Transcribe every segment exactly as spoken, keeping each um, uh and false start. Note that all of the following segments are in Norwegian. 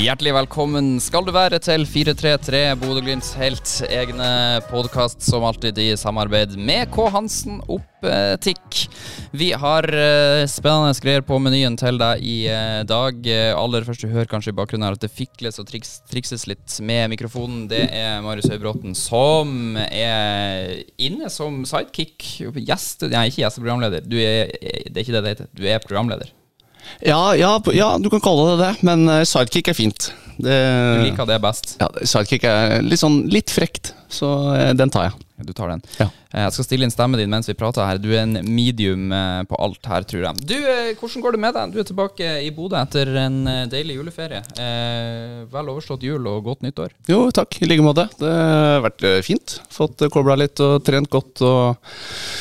Hjertelig velkommen skal du være til fire tre tre Bodø-Glimts helt egne podcast som alltid i samarbeid med K. Hansen Optikk. Vi har uh, spennende greier på menyen til deg i uh, dag. Uh, aller først du hører kanskje i bakgrunnen her at det fikles og triks, trikses litt med mikrofonen. Det er Marius Høybråten som er inne som sidekick. Gjest, nei, ikke gjesteprogramleder. Du er, det er ikke det det heter. Du er programleder. Ja, ja, ja, du kan kalle det det, men sidekick er fint. Det, du liker det best? Ja, sidekick er litt sånn, litt frekt, så den tar jeg. Du tar den. Ja. Jeg skal stille inn stemmen din mens vi prater her. Du er en medium på alt her, tror jeg. Du, hvordan går det med deg? Du er tilbake i Bodø etter en deilig juleferie. Eh, vel overstått jul og godt nyttår. Jo, takk, i like måte. Det har vært fint. Fått koblet litt og trent godt og...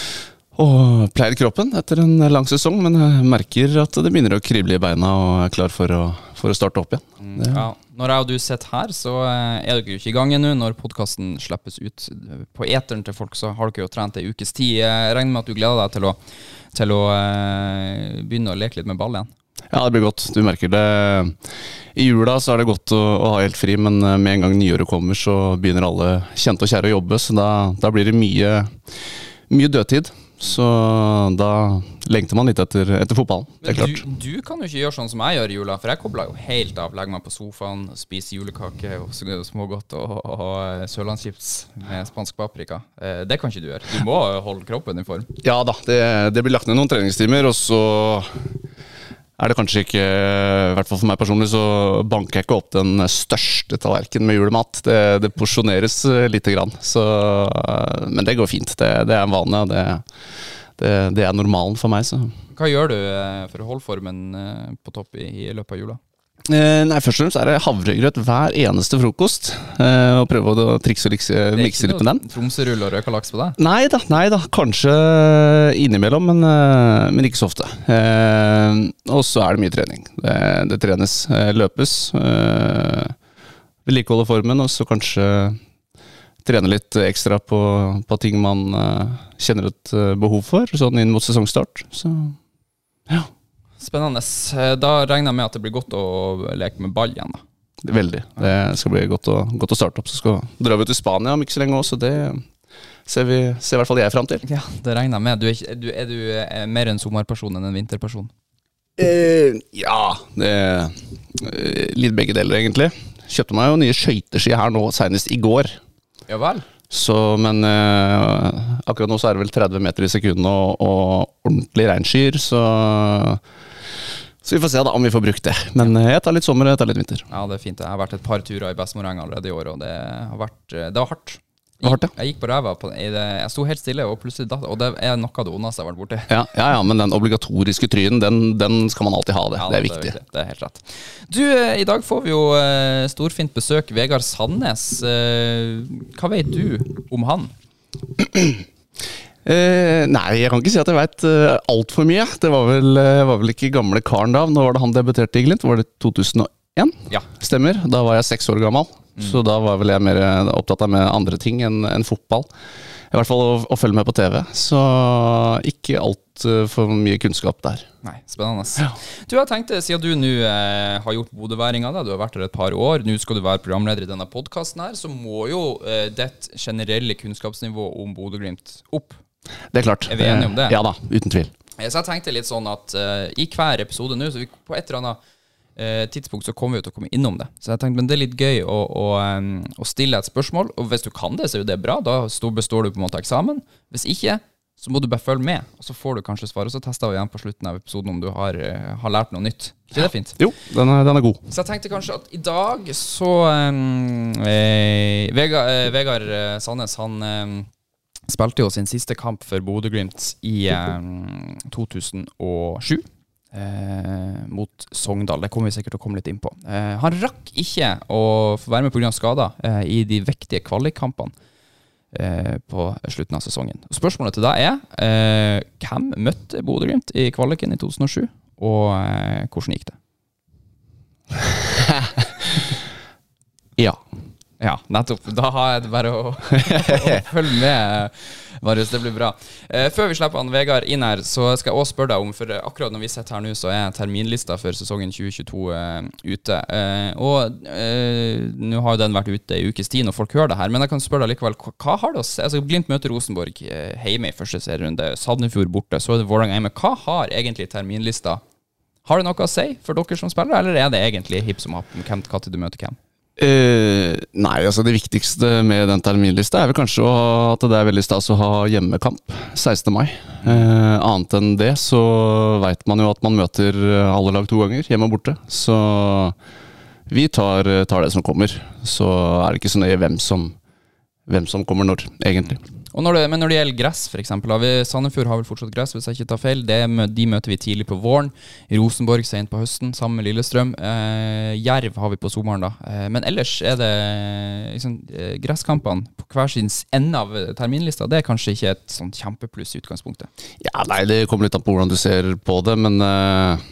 Og pleier kroppen etter en lang sesong, men jeg merker at det begynner å krible i beina og er klar for å, for å starte opp igjen. Mm, ja. Når jeg og du sitter her, så er dere jo ikke i gang ennå. Når podcasten slippes ut på eteren til folk, så har dere jo trent en ukes tid. Jeg regner med at du gleder deg til å, til å uh, begynne å leke litt med ball igjen. Ja, det blir godt. Du merker det. I jula så er det godt å, å ha helt fri, men med en gang nyåret kommer, så begynner alle kjente og kjære å jobbe, så da, da blir det mye, mye dødtid. Så da lengter man litt etter, etter fotballen, det er klart. Du, du kan jo ikke gjøre sånn som jeg gjør i jula, for jeg kobler jo helt av, legger meg på sofaen, spiser julekake og smågodt og, og, og sørlandschips med spansk paprika. Det kan ikke du gjøre. Du må holde kroppen i form. Ja da, det, det blir lagt ned noen treningstimer, og så er det kanskje ikke, i hvert fall for meg personlig, så banker jeg ikke opp den største tallerken med julemat. Det, det porsjoneres litt grann, så, men det går fint. Det, det er en vane, det, det, det er normalen for meg. Så. Hva gjør du for å holde formen på topp i, i løpet av jula? Eh, nei, først og fremst er det havregrøt hver eneste frokost, eh, og prøve å trikse og likse, mikse litt med den. Tromsørull og røka laks på deg? Nei da, nei da, kanskje innimellom, men, men ikke så ofte. Eh, og så er det mye trening. Det, det trenes, løpes, eh, vedlikeholde formen, og så kanskje trene litt ekstra på, på ting man eh, kjenner et behov for, sånn inn mot sesongstart. Så, ja. Spennende. Da regner jeg med at det blir godt å leke med ball igjen da. Veldig. Det skal bli godt å, godt å starte opp. Så skal dra vi ut i Spania om ikke så lenge også, så det ser, vi, ser i hvert fall jeg frem til. Ja, det regner jeg med. Du er, ikke, du, er du er mer en sommerperson enn en vinterperson? Eh, ja, det er litt begge deler egentlig. Kjøpte meg jo nye skøyteski her nå, senest i går. Ja vel? Så, men eh, akkurat nå så er det vel tretti meter i sekunden og, og ordentlig regnskyer, så... Så vi får se da om vi får brukt det. Men jeg tar litt sommer, jeg tar litt vinter. Ja, det er fint. Jeg har vært et par turer i Bestemoreng allerede i år, og det har vært, det var hardt. Det var hardt, ja. Jeg gikk på ræva, på, det, jeg sto helt stille, og plutselig datt, og det er noe av det ondeste jeg har vært borte. Ja, ja, ja, men den obligatoriske trynen, den, den skal man alltid ha det. Ja, det er viktig. Det er, det er helt rett. Du, i dag får vi jo uh, storfint besøk, Vegard Sandnes. Uh, hva vet du om han? Eh, nei, jeg kan ikke si at jeg vet uh, alt for mye. Det var vel, uh, var vel ikke gamle karen da. Nå var det han debuterte i Glimt. Var det to tusen og én? Ja. Stemmer. Da var jeg seks år gammel. Mm. Så da var vel jeg mer opptatt av med andre ting enn, enn fotball. I hvert fall å, å følge med på T V. Så ikke alt uh, for mye kunnskap der. Nei, spennende. Ja. Du har tenkt, siden du nå eh, har gjort bodøværinga, da, du har vært her et par år, nå skal du være programleder i denne podcasten her, så må jo eh, det generelle kunnskapsnivå om Bodø-Glimt opp. Det er klart. Er vi enige om det? Ja da, uten tvil. Så jeg tenkte litt sånn at uh, i hver episode nå, så vi på et eller annet uh, tidspunkt så kommer vi jo til å komme innom det. Så jeg tenkte, men det er litt gøy å, å, um, å stille et spørsmål, og hvis du kan det, så er jo det bra, da består du på en måte eksamen. Hvis ikke, så må du bare følge med, og så får du kanskje svar, og så tester vi igjen på slutten av episoden om du har, uh, har lært noe nytt. Ikke det fint? Jo, den er, den er god. Så jeg tenkte kanskje at i dag så um, eh, Vegard, eh, Vegard Sandnes, han... Um, spilte jo sin siste kamp for Bodø-Glimt i eh, to tusen og sju eh, mot Sogndal. Det kommer vi sikkert til å komme litt inn på. Eh, han rakk ikke å få være med på grunn av skader eh, i de viktige kvalikkampene eh, på slutten av sesongen. Spørsmålet til deg er, eh, hvem møtte Bodø-Glimt i kvaliken i to tusen og sju, og eh, hvordan gikk det? Ja. Ja, nettopp. Da har jeg det bare å, å følge med, Marius. Det blir bra. Eh, før vi slipper han Vegard inn her, så skal jeg også spørre deg om, for akkurat når vi sitter her nå, så er terminlista for sesongen tjue tjueto eh, ute. Eh, og eh, nå har jo den vært ute i ukes tid når folk hører det her, men jeg kan spørre deg likevel, hva, hva har det å si? Altså, Glimt møter Rosenborg eh, hjemme i første serierunde, Sandefjord borte, så er det Vålerenga hjemme. Hva har egentlig terminlista? Har det noe å si for dere som spillere, eller er det egentlig hipp som happ om hvem hva til du møter hvem? Uh, nei, altså det viktigste med den terminlista er vel kanskje at det er veldig stas å ha hjemmekamp sekstende mai. Uh, annet enn det så vet man jo at man møter alle lag to ganger, hjemme og borte. Så vi tar, tar det som kommer. Så er det ikke så nøye hvem som, hvem som kommer når, egentlig. Og når det, men når det gjelder gress, for eksempel, har vi, Sandefjord har vel fortsatt gress, hvis jeg ikke tar feil. Det, de møter vi tidlig på våren. Rosenborg sent på høsten, sammen med Lillestrøm. Eh, Jerv har vi på sommeren da. Eh, men ellers er det liksom, eh, gresskampene på hver sin ende av terminlista. Det er kanskje ikke et sånn kjempepluss i utgangspunktet. Ja, nei, det kommer litt an på hvordan du ser på det, men... Uh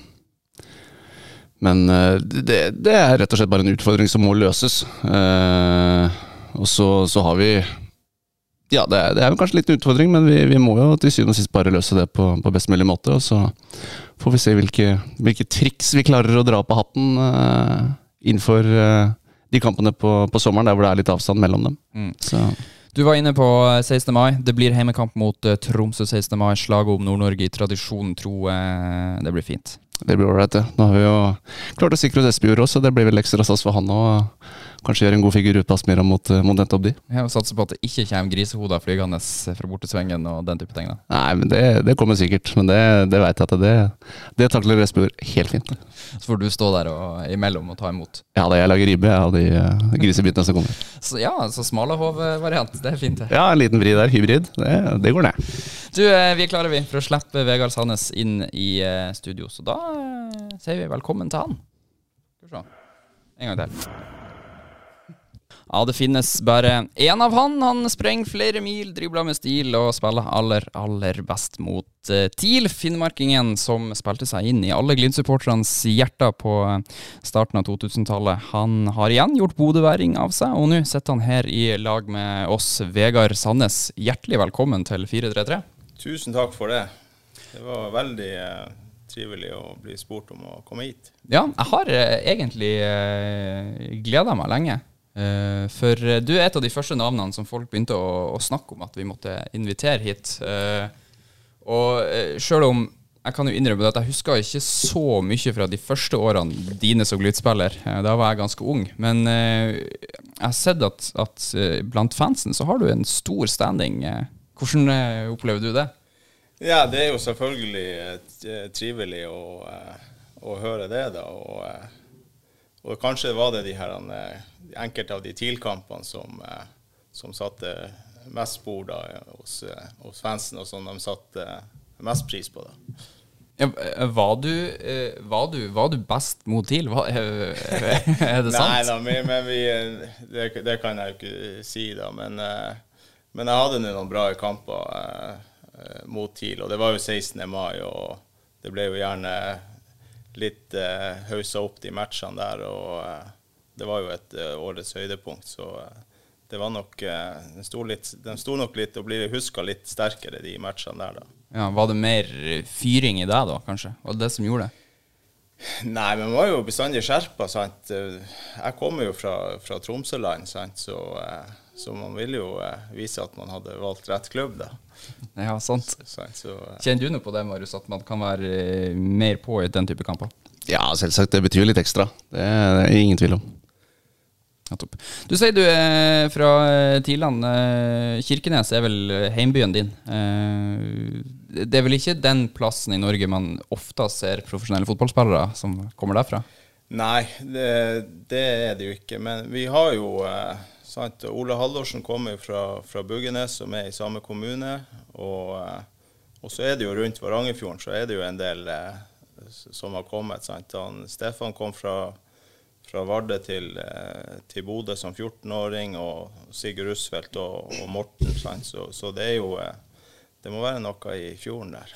Men uh, det, det er rett og slett bare en utfordring som må løses. Uh, og så, så har vi... Ja, det er, det er kanskje litt en utfordring, men vi, vi må jo til syvende og sist bare løse det på, på best mulig måte. Og så får vi se hvilke, hvilke triks vi klarer å dra på hatten uh, innenfor uh, de kampene på, på sommeren, der hvor det er litt avstand mellom dem. Mm. Så... Du var inne på sekstende mai. Det blir heimekamp mot uh, Tromsø sekstende mai. Slaget om Nord-Norge i tradisjonen tro. Uh, det blir fint. Det blir ålreit, det. Nå har vi jo klart å sikre oss Espejord også, det blir vel ekstra stas for han òg. Kanskje gjøre en god figur utpass mer mot, mot nettopp de. Jeg satser på at det ikke kommer grisehoder flygende fra bortesvengen og den type ting da. Nei, men det, det kommer sikkert. Men det, det vet jeg at det, det takler Espejord helt fint. Så får du stå der og, imellom og ta imot. Ja, da jeg lager ribbe av de uh, grisebitene som kommer. Så ja, så smalahov-variant, det er fint det. Ja, en liten vri der, hybrid, det, det går ned. Du, vi er klare vi for å slippe Vegard Sandnes inn i uh, studio, så da uh, sier vi velkommen til han. Skal vi se. En gang til. Ja, det finnes bare en av han. Han sprenger flere mil, dribler med stil og spiller aller, aller best mot uh, TIL. Finnmarkingen som spilte seg inn i alle Glimt-supporternes hjerter på starten av to-tusentallet. Han har igjen gjort bodøværing av seg, og nå sitter han her i lag med oss, Vegard Sandnes. Hjertelig velkommen til fire tre tre. Tusen takk for det. Det var veldig uh, trivelig å bli spurt om å komme hit. Ja, jeg har uh, egentlig uh, gledet meg lenge. Uh, for du er et av de første navnene som folk begynte å, å snakke om at vi måtte invitere hit. Uh, og uh, selv om jeg kan jo innrømme at jeg husker ikke så mye fra de første årene dine som Glimt-spiller. Uh, da var jeg ganske ung. Men uh, jeg har sett at, at uh, blant fansen så har du en stor standing. Uh, hvordan uh, opplever du det? Ja, det er jo selvfølgelig uh, trivelig å, uh, å høre det da. Og, uh, og kanskje var det de her uh, enkelte av de TIL-kampene som, eh, som satte mest spor da, hos, eh, hos fansen, og som de satte eh, mest pris på da. Ja, var, du, eh, var, du, var du best mot TIL? Var, er det sant? Nei da, men, men vi, det, det kan jeg jo ikke si da, men, eh, men jeg hadde noen bra kamper eh, mot TIL, og det var jo sekstende mai, og det ble jo gjerne litt eh, hauset opp de matchene der, og eh, det var jo et uh, årets høydepunkt, så uh, det var nok, uh, den, sto litt, den sto nok litt og blir husket litt sterkere de matchene der da. Ja, var det mer fyring i deg da, kanskje? Var det det som gjorde det? Nei, men man var jo bestandig skjerpet, sant? Jeg kommer jo fra, fra Tromsøland, sant? Så, uh, så man ville jo uh, vise at man hadde valgt rett klubb da. Ja, sant. sant? Så, uh, Kjenner du noe på det, Marius, at man kan være uh, mer på i den type kamper? Ja, selvsagt, det betyr litt ekstra. Det er, det er ingen tvil om. Ja, topp. Du sier du er fra Tiland. Kirkenes er vel heimbyen din. Det er vel ikke den plassen i Norge man ofte ser profesjonelle fotballspillere som kommer derfra? Nei, det, det er det jo ikke. Men vi har jo, sant, Ole Haldorsen kommer fra, fra Buggenes, som er i samme kommune. Og, og så er det jo rundt Varangerfjorden, så er det jo en del som har kommet. Sant? Han, Stefan kom fra fra Varde til, til Bodø som fjorten-åring, og Sigurd Rusfeldt og, og Morten, sant? Så, så det er jo, det må være noe i fjorden der.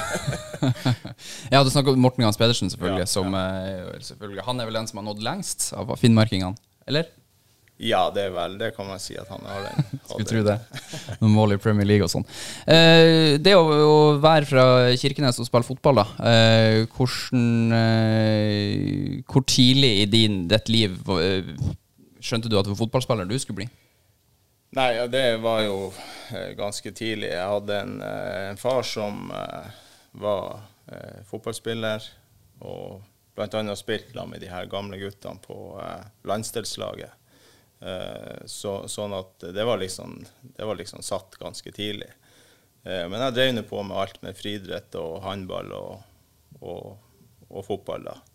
Ja, du snakker om Morten Gans Pedersen selvfølgelig, ja, som, ja. selvfølgelig, han er vel den som har nådd lengst av finnmarkingene, eller? Ja, det er vel, det kan man si at han har den. Skulle tro det. Noen mål i Premier League og sånn. Eh, det å, å være fra Kirkenes og spille fotball da, eh, hvordan, eh, hvor tidlig i din, ditt liv eh, skjønte du at det var fotballspiller du skulle bli? Nei, ja, det var jo eh, ganske tidlig. Jeg hadde en, eh, en far som eh, var eh, fotballspiller, og blant annet spilt med de her gamle guttene på eh, landsdelslaget. Uh, så, sånn at det var liksom, det var liksom satt ganske tidlig. Uh, men jeg drev på med alt med friidrett og håndball og, og, og fotball da.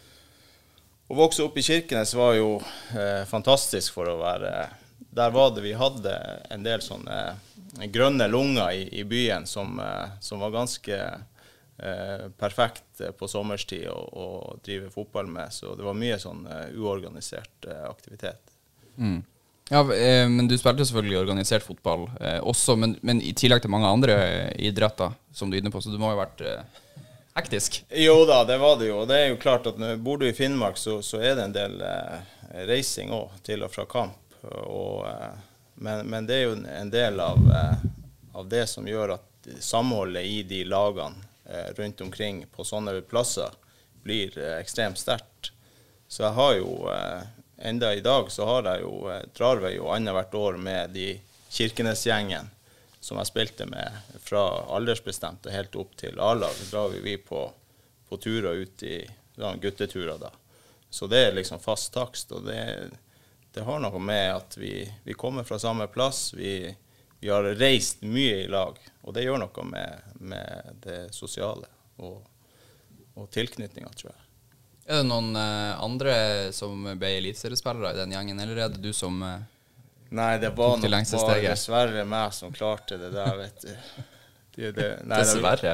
Å vokse opp i Kirkenes var jo uh, fantastisk for å være. Der var det vi hadde en del sånne grønne lunger i, i byen som, uh, som var ganske uh, perfekt på sommerstid å, å drive fotball med. Så det var mye sånn uh, uorganisert uh, aktivitet. Mm. Ja, eh, men du spilte selvfølgelig organisert fotball eh, også, men, men i tillegg til mange andre idretter som du er inne på, så du må jo ha vært eh, hektisk. Jo da, det var det jo. Det er jo klart at når bor du i Finnmark, så, så er det en del eh, reising også, til og fra kamp. Og, eh, men, men det er jo en del av, eh, av det som gjør at samholdet i de lagene eh, rundt omkring på sånne plasser blir eh, ekstremt sterkt. Så jeg har jo... Eh, Enda i dag så har jeg jo, drar vi jo annet hvert år med de Kirkenes-gjengen som jeg spilte med fra aldersbestemt og helt opp til A-lag. Så drar vi, vi på, på turer ut i ja, gutteturer da. Så det er liksom fast takst, og det, det har noe med at vi, vi kommer fra samme plass, vi, vi har reist mye i lag, og det gjør noe med, med det sosiale og, og tilknytninger, tror jeg. Er det noen eh, andre som ble eliteseriespillere i den gjengen, eller er det du som eh, Nei, det var tok det lengste nok steget? Bare dessverre meg som klarte det der, vet du. Det, det, nei, dessverre?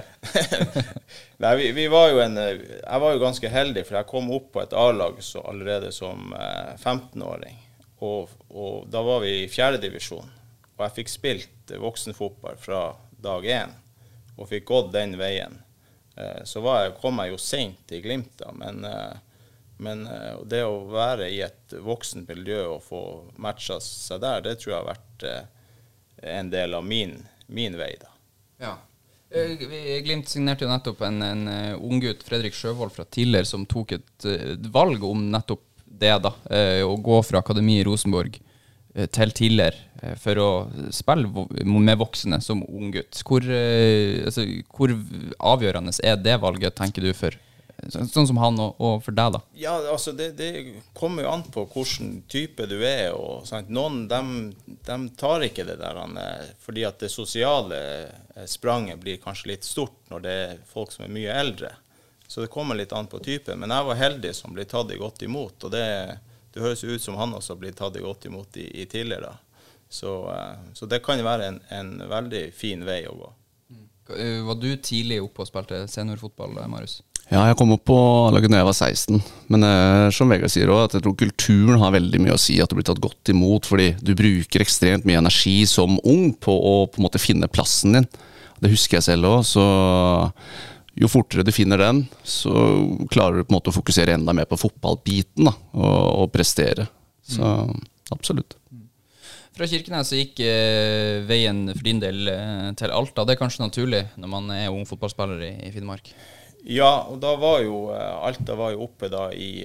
Nei, vi, vi var jo en, jeg var jo ganske heldig, for jeg kom opp på et A-lag så allerede som eh, femten-åring, og, og da var vi i fjerde divisjon, og jeg fikk spilt voksenfotball fra dag én, og fikk gått den veien. Så var jeg, kom jeg jo sent i Glimt da, men, men det å være i et voksent miljø og få matchet seg der, det tror jeg har vært en del av min, min vei da. Ja. Glimt signerte jo nettopp en, en unggutt, Fredrik Sjøvold fra tidligere, som tok et, et valg om nettopp det da, å gå fra akademi i Rosenborg til tidligere for å spille med voksne som ung gutt. Hvor, altså, hvor avgjørende er det valget, tenker du, for sånn som han og, og for deg da? Ja, altså det, det kommer jo an på hvilken type du er, og sant? Noen, de, de tar ikke det der, fordi at det sosiale spranget blir kanskje litt stort når det er folk som er mye eldre. Så det kommer litt an på type, men jeg var heldig som ble tatt det godt imot, og det Det høres ut som han også har blitt tatt godt imot i, i tidligere. Så, så det kan jo være en, en veldig fin vei å gå. Var du tidlig oppe og spilte seniorfotball, Marius? Ja, jeg kom opp på laget når jeg var seksten. Men eh, som Vegard sier også, at jeg tror kulturen har veldig mye å si, at du blir tatt godt imot, fordi du bruker ekstremt mye energi som ung på å på en måte finne plassen din. Det husker jeg selv også, så... Jo fortere du finner den, så klarer du på en måte å fokusere enda mer på fotballbiten da, og, og prestere. Så mm. absolutt. Fra Kirkenes så gikk eh, veien for din del eh, til Alta. Det er kanskje naturlig når man er ung fotballspiller i, i Finnmark? Ja, og da var jo Alta var jo oppe da i,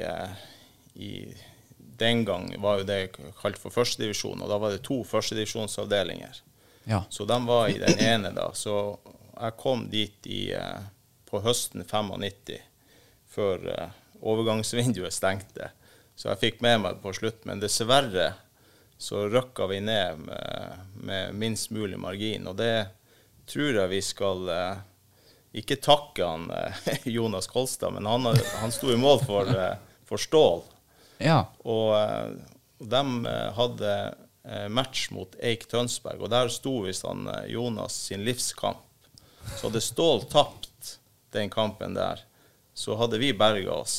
i den gang var jo det kalt for førstedivisjon, og da var det to førstedivisjonsavdelinger. Ja. Så de var i den ene da. Så jeg kom dit i... på høsten nittifem, før uh, overgangsvinduet stengte. Så jeg fikk med meg på slutt, men dessverre så røkka vi ned med, med minst mulig margin, og det tror jeg vi skal uh, ikke takke han uh, Jonas Kolstad, men han, han sto i mål for, uh, for Stål. Ja. Og uh, de uh, hadde uh, match mot Eik Tønsberg, og der sto visst han uh, Jonas sin livskamp. Så hadde Stål tapt den kampen der, så hadde vi berget oss.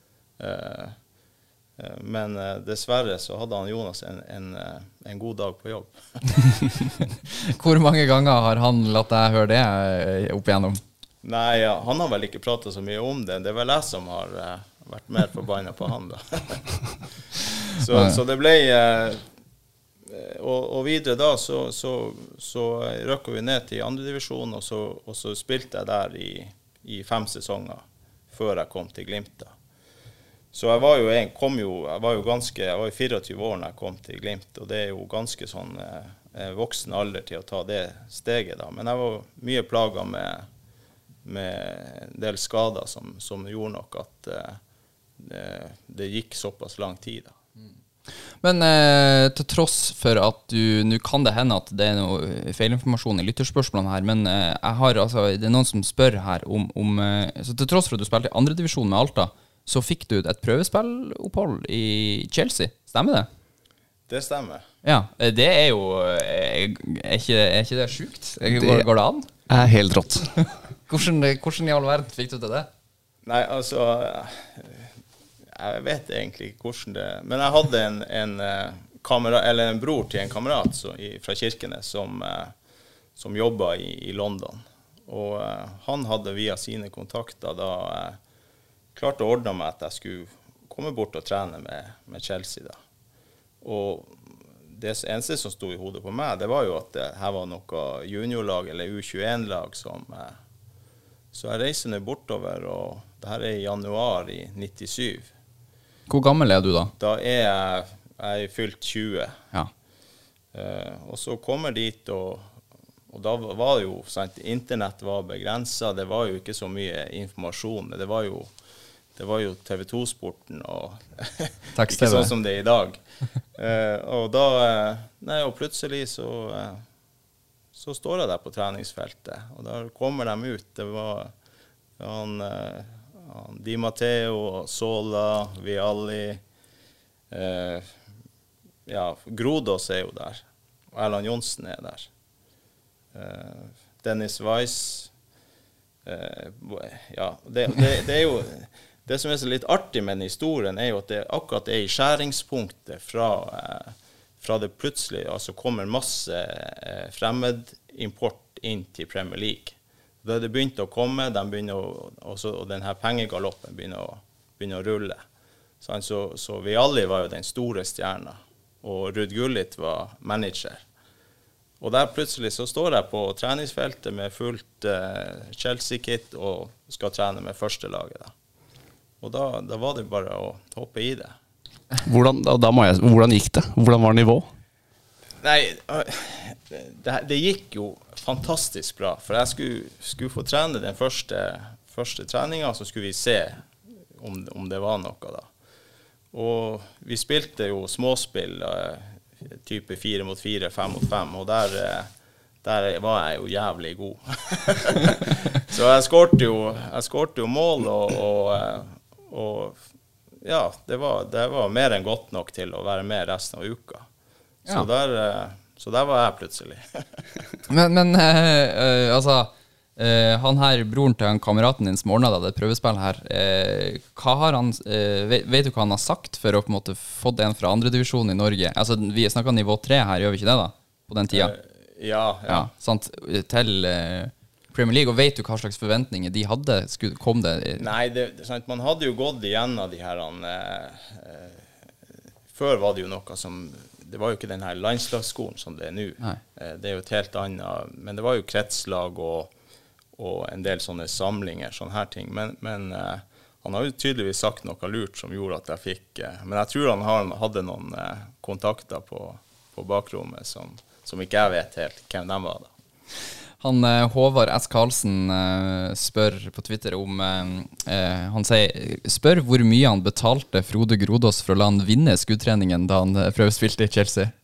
Uh, uh, men uh, dessverre så hadde han Jonas en, en, uh, en god dag på jobb. Hvor mange ganger har han latt deg høre det uh, opp igjennom? Nei, ja, han har vel ikke pratet så mye om det. Det er vel jeg som har uh, vært mer forbannet på han da. så, så det ble eh, og, og videre da så, så, så røkker vi ned til andre divisjon, og så, og så spilte jeg der i, i fem sesonger før jeg kom til Glimt da. Så jeg var jo, en, kom jo, jeg var jo ganske, jeg var jo fireogtyve år når jeg kom til Glimt, og det er jo ganske sånn eh, voksen alder til å ta det steget da. Men jeg var mye plaget med, med en del skader som, som gjorde nok at eh, det, det gikk såpass lang tid da. Men eh, til tross for at du, nå kan det hende at det er noe feilinformasjon i lytterspørsmålene her, men eh, jeg har, altså, det er noen som spør her om, om eh, så til tross for at du spilte i andre divisjon med Alta, så fikk du et prøvespillopphold i Chelsea, stemmer det? Det stemmer. Ja, det er jo, er ikke, er ikke det sykt? Går, går det an? Det er helt rått. hvordan, hvordan i all verden fikk du til det? Nei, altså, jeg vet egentlig ikke hvordan det, men jeg hadde en, en, kamera, eller en bror til en kamerat så, i, fra Kirkenes som, som jobbet i, i London, og han hadde via sine kontakter da klart å ordne meg at jeg skulle komme bort og trene med, med Chelsea da. Og det eneste som stod i hodet på meg, det var jo at det her var noe juniorlag eller U tjueen-lag som... Så jeg reiser nå bortover, og det her er i januar i nittisju. Hvor gammel er du da? Da er jeg, jeg er fylt tjue. Ja. Uh, og så kommer dit, og, og da var det jo, sant, internett var begrenset, det var jo ikke så mye informasjon, det var jo... Det var jo T V to-sporten, og ikke sånn som det er i dag. Uh, og da, nei, og plutselig så, uh, så står jeg der på treningsfeltet, og da kommer de ut. Det var han, uh, han Di Matteo, Sola, Vialli, uh, ja, Grodås er jo der, og Erland Johnsen er der. Uh, Dennis Weiss, uh, ja, det, det, det er jo... Det som er så litt artig med den historien er jo at det akkurat er i skjæringspunktet fra, eh, fra det plutselig altså kommer masse eh, fremmedimport inn til Premier League. Da det begynte å komme, de begynner å, også, og denne pengegaloppen begynner å, begynner å rulle. Så, så, så vi alle var jo den store stjerna, og Ruud Gullit var manager. Og der plutselig så står jeg på treningsfeltet med fullt eh, Chelsea-kit og skal trene med første laget da. Og da, da var det bare å hoppe i det. Hvordan, da, da må jeg, hvordan gikk det? Hvordan var nivå? Nei, det, det gikk jo fantastisk bra. For jeg skulle, skulle få trene den første, første treningen, så skulle vi se om, om det var noe da. Og vi spilte jo småspill, type fire mot fire, fem mot fem, og der, der var jeg jo jævlig god. Så jeg skårte jo, jeg skårte jo mål, og... og Og ja, det var, det var mer enn godt nok til å være med resten av uka. Så, ja. der, så der var jeg plutselig. men men uh, altså, uh, han her, broren til han kameraten din som ordnet deg det prøvespill her, uh, hva har han, uh, vet, vet du hva han har sagt for å på en måte fått en fra andre divisjon i Norge? Altså, vi snakket nivå tre her, gjør vi ikke det da? På den tida? Uh, ja, ja. ja. Sant, til... Uh, Premier League, og vet du hva slags forventninger de hadde? Skulle, kom det? Nei, det, det, sant, man hadde jo gått igjennom de her eh, eh, før var det jo noe som det var jo ikke den her landslagsskolen som det er nå. Eh, det er jo et helt annet, men det var jo kretslag og, og en del sånne samlinger, sånne her ting. Men, men eh, han har jo tydeligvis sagt noe lurt som gjorde at jeg fikk, eh, men jeg tror han har, hadde noen eh, kontakter på, på bakrommet som, som ikke jeg vet helt hvem de var da. Han Håvard S. Karlsen uh, spør på Twitter om uh, uh, han sier, spør hvor mye han betalte Frode Grodås for å la han vinne skuddtreningen da han uh, prøvespilte i Chelsea.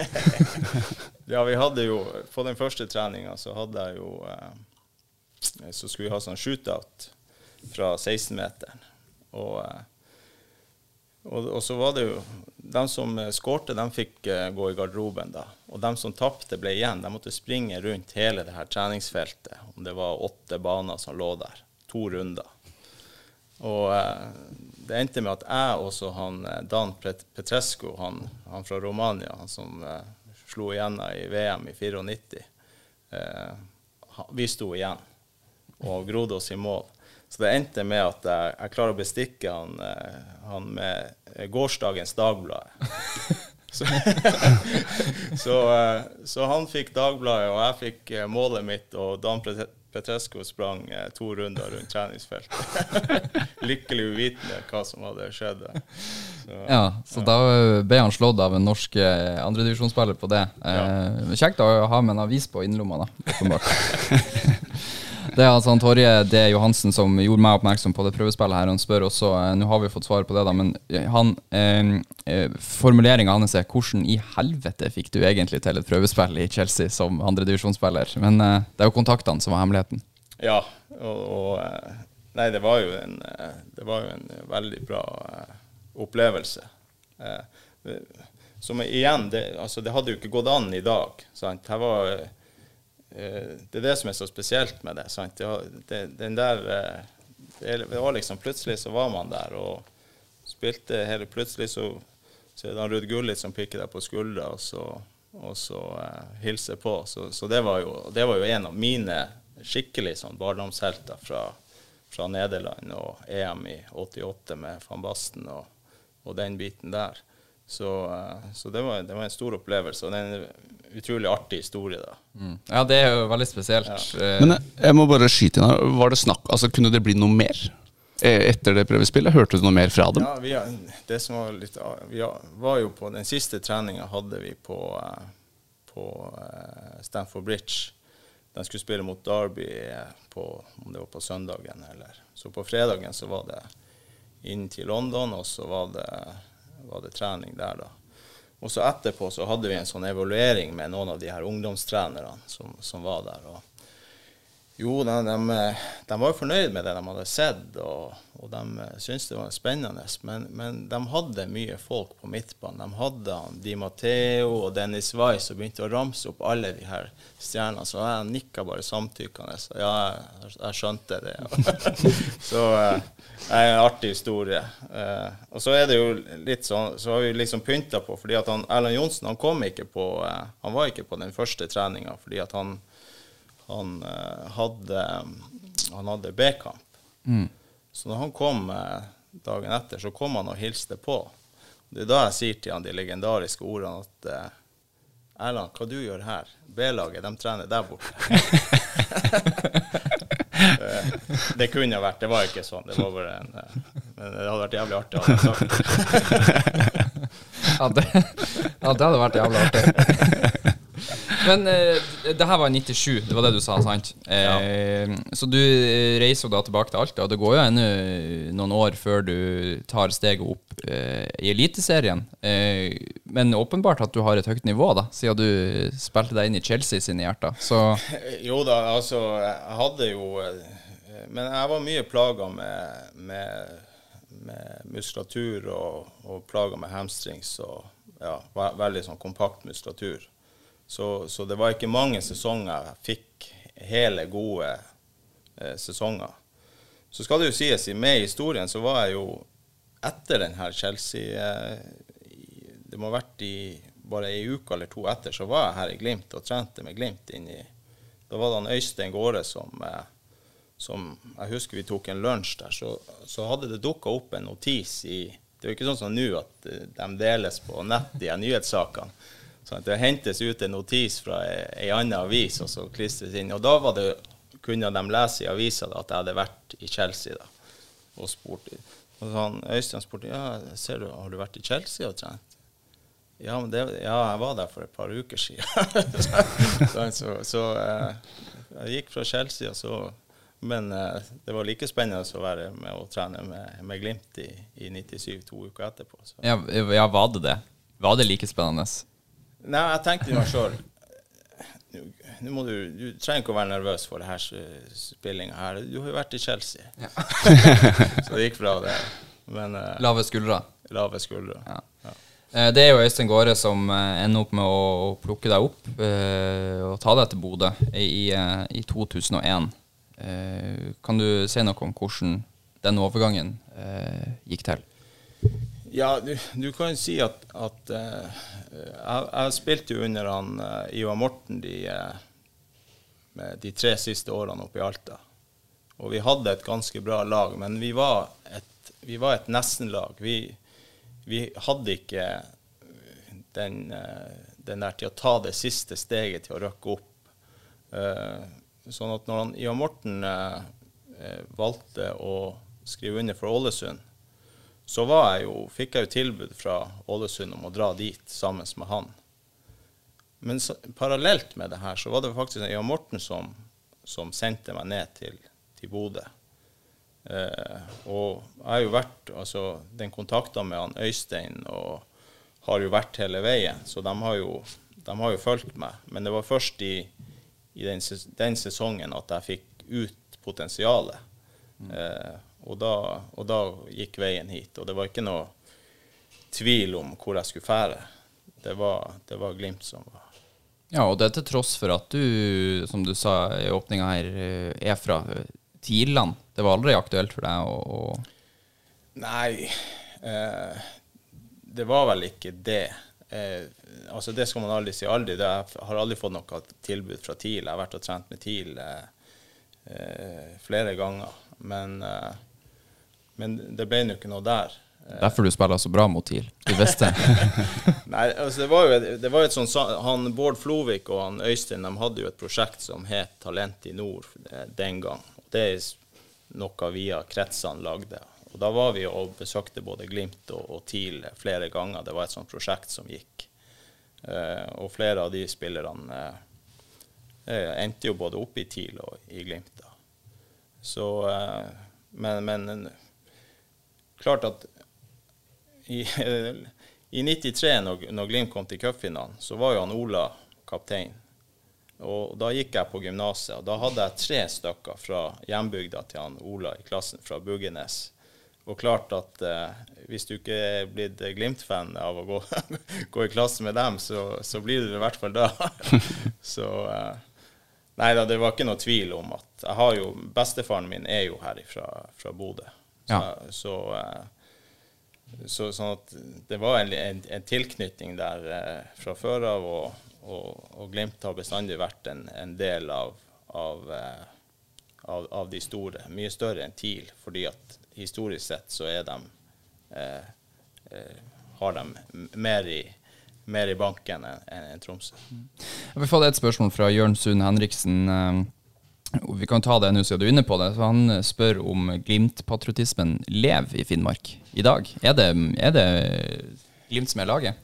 Ja, vi hadde jo på den første treningen så hadde jeg jo uh, så skulle vi ha sånn shootout fra seksten meteren og, uh, og, og så var det jo de som skårte, de fikk uh, gå i garderoben da. Og de som tappte ble igjen. De måtte springe rundt hele det her treningsfeltet. Om det var åtte baner som lå der. To runder. Og uh, det endte med at jeg også han Dan Petrescu, han, han fra Romania, han som uh, slo igjen i V M i nittifire, uh, vi sto igjen. Og Grodås i mål. så det endte med at jeg, jeg klarer å bestikke han, han med gårsdagens Dagblad. så, så, så han fikk Dagbladet, og jeg fikk målet mitt, og Dan Petrescu sprang eh, to runder rundt treningsfeltet. Lykkelig uvitende hva som hadde skjedd. Så, ja, så ja. Da ble han slått av en norsk eh, andredivisjonsspiller på det. Eh, ja. Kjekt å ha med en avis på innlomma da, åpenbart. Det er altså han Torje D. Johansen som gjorde meg oppmerksom på det prøvespillet her. Han spør også, eh, nå har vi fått svar på det da, men han, eh, formuleringen hans er, hvordan i helvete fikk du egentlig til et prøvespill i Chelsea som andredivisjonsspiller? Men eh, det er jo kontaktene som var hemmeligheten. Ja, og, og nei, det var jo en, det var jo en veldig bra opplevelse. Eh, som igjen, det, altså, det hadde jo ikke gått an i dag, sant? Her var... Det er det som er så spesielt med det, sant? Det, den der, det var liksom plutselig så var man der og spilte hele plutselig så, så er det Ruud Gullit som pikker deg på skuldra og så, og så uh, hilser på. Så, så det, var jo, det var jo en av mine skikkelig sånn barndomshelter fra, fra Nederland og E M i åttiåtte med Van Basten og, og den biten der. Så, uh, så det, var, det var en stor opplevelse, og det er en utrolig artig historie da. Mm. Ja, det er jo veldig spesielt. Ja. Men jeg, jeg må bare skyte inn her. Var det snakk, altså kunne det bli noe mer etter det prøvespillet? Hørte du noe mer fra dem? Ja, vi, det som var litt, vi var jo på den siste treningen hadde vi på, på Stamford Bridge. Den skulle spille mot Derby på, om det var på søndagen eller. Så på fredagen så var det inn til London, og så var det, var det trening der da. Og så etterpå så hadde vi en sånn evaluering med noen av de her ungdomstrenerne som, som var der. Og jo, de, de, de var jo fornøyd med det de hadde sett, og, og de syntes det var spennende. Men, men de hadde mye folk på midtbanen. De hadde Di Matteo og Dennis Weiss og begynte å ramse opp alle de her stjernene. Så jeg nikket bare samtykkende. Så ja, jeg, jeg skjønte det. Så det er en artig historie. Uh, og så er det jo litt sånn, så har vi liksom pyntet på, fordi at han, Erland Johnsen, han kom ikke på, uh, han var ikke på den første treningen, fordi at han, han uh, hadde, han hadde B-kamp. Mm. Så når han kom uh, dagen etter, så kom han og hilste på. Det er da jeg sier til han de legendariske ordene at uh, Erland, hva du gjør her? B-laget, de trener der borte. Det kunne vært, det var ikke sånn, det var bare en, men det hadde vært jævlig artig å ha sagt. Ja, det, ja, det hadde vært jævlig artig. Men eh, det her var nittisju, det var det du sa, sant? Eh, ja. Så du reiser jo da tilbake til Alta, og det går jo ennå noen år før du tar steget opp eh, i Eliteserien. Eh, men åpenbart at du har et høyt nivå da, siden du spilte deg inn i Chelsea sine hjerter. Så... Jo da, altså, jeg hadde jo, men jeg var mye plaget med, med, med muskulatur og, og plaget med hamstrings og ja, veldig sånn kompakt muskulatur. Så, så det var ikke mange sesonger jeg fikk hele gode eh, sesonger. Så skal det jo sies, med i historien så var jeg jo etter den her Chelsea, eh, det må ha vært i bare en uke eller to etter, så var jeg her i Glimt og trente med Glimt inn i, da var det han Øystein Gårde som, eh, som, jeg husker vi tok en lunsj der, så, så hadde det dukket opp en notis i, det var ikke sånn som nå at de deles på nett i nyhetssakene, så det hentes ut en notis fra en annen avis, og så klistres inn. Og da var det, kunne de lese i avisen da, at jeg hadde vært i Chelsea da, og spurt. Og så han, Øystein spurte, ja, ser du, har du vært i Chelsea og trent? Ja, men det, ja, jeg var der for et par uker siden. så så, så eh, jeg gikk fra Chelsea, og så, men eh, det var like spennende å være med å trene med, med Glimt i, i nittisju, to uker etterpå. Så. Ja, ja, var det det? Var det like spennende? Nei, jeg tenkte meg selv, nå må du, du trenger ikke å være nervøs for det her spillingen her. Du har jo vært i Chelsea. Ja. Så det gikk bra det. Men, uh, lave skuldre. Lave skuldre, ja. Ja. Uh, det er jo Øystein Gårde som uh, ender opp med å, å plukke deg opp uh, og ta deg til Bodø i, uh, i to tusen og en. Uh, kan du si noe om hvordan den overgangen uh, gikk til? Ja, du, du kan si at, at uh, jeg, jeg spilte jo under han uh, Ivar Morten de, uh, de tre siste årene oppe i Alta. og vi hadde et ganske bra lag, men vi var et, vi var et nesten-lag. Vi, vi hadde ikke den, den der til å ta det siste steget til å røkke opp. Sånn at når han, Ivar Morten valgte å skrive under for Ålesund, så var jeg jo, fikk jeg jo tilbud fra Ålesund om å dra dit sammen med han. Men så, parallelt med det her, så var det faktisk Ivar Morten som, som sendte meg ned til, til Bodø. Eh, og jeg har jo vært, altså, den kontakten med han Øystein og har jo vært hele veien, så de har jo, de har jo fulgt meg. Men det var først i, i den, den sesongen at jeg fikk ut potensialet. Mm. Eh, og, da, og da gikk veien hit, og det var ikke noe tvil om hvor jeg skulle fære. Det var, det var Glimt som var. Ja, og det til tross for at du, som du sa i åpningen her, er fra Tidland. Det var aldri aktuelt for deg å... å... Nei, eh, det var vel ikke det. Eh, altså det skal man aldri si aldri. Det, jeg har aldri fått noe tilbud fra TIL. Jeg har vært og trent med TIL eh, eh, flere ganger. Men, eh, men det ble jo ikke noe der. Derfor du spiller så bra mot TIL, du visste. Nei, altså det var jo, det var jo et sånt, han Bård Flovik og han Øystein, de hadde jo et prosjekt som het Talent i Nord den gang. Det er noe via kretsene lagde. Og da var vi og besøkte både Glimt og, og TIL flere ganger. Det var et sånt prosjekt som gikk. Uh, og flere av de spillerne uh, endte jo både opp i TIL og i Glimt da. Så, uh, men, men klart at I, i nittitre, når, når Glimt kom til cupfinalen, så var jo han Ola kaptein. Og da gikk jeg på gymnaset, og da hadde jeg tre stykker fra hjembygda til han Ola i klassen fra Buggenes. Og klart at eh, hvis du ikke er blitt Glimt-fan av å gå, gå i klasse med dem, så, så blir du i hvert fall da. Så eh, nei da, det var ikke noe tvil om at jeg har jo, bestefaren min er jo her fra, fra Bodø. Så, ja. så eh, Så, sånn at det var en, en, en tilknytning der eh, fra før av, og, og, og Glimt har bestandig vært en, en del av, av, eh, av, av de store, mye større enn TIL, fordi at historisk sett så er de, eh, eh, har de mer i, mer i banken enn en, en Tromsø. Jeg vil få et spørsmål fra Jørn Sund Henriksen. Vi kan ta det nå siden du er inne på det. Så han spør om Glimt-patriotismen lever i Finnmark i dag. Er det, er det Glimt som er laget?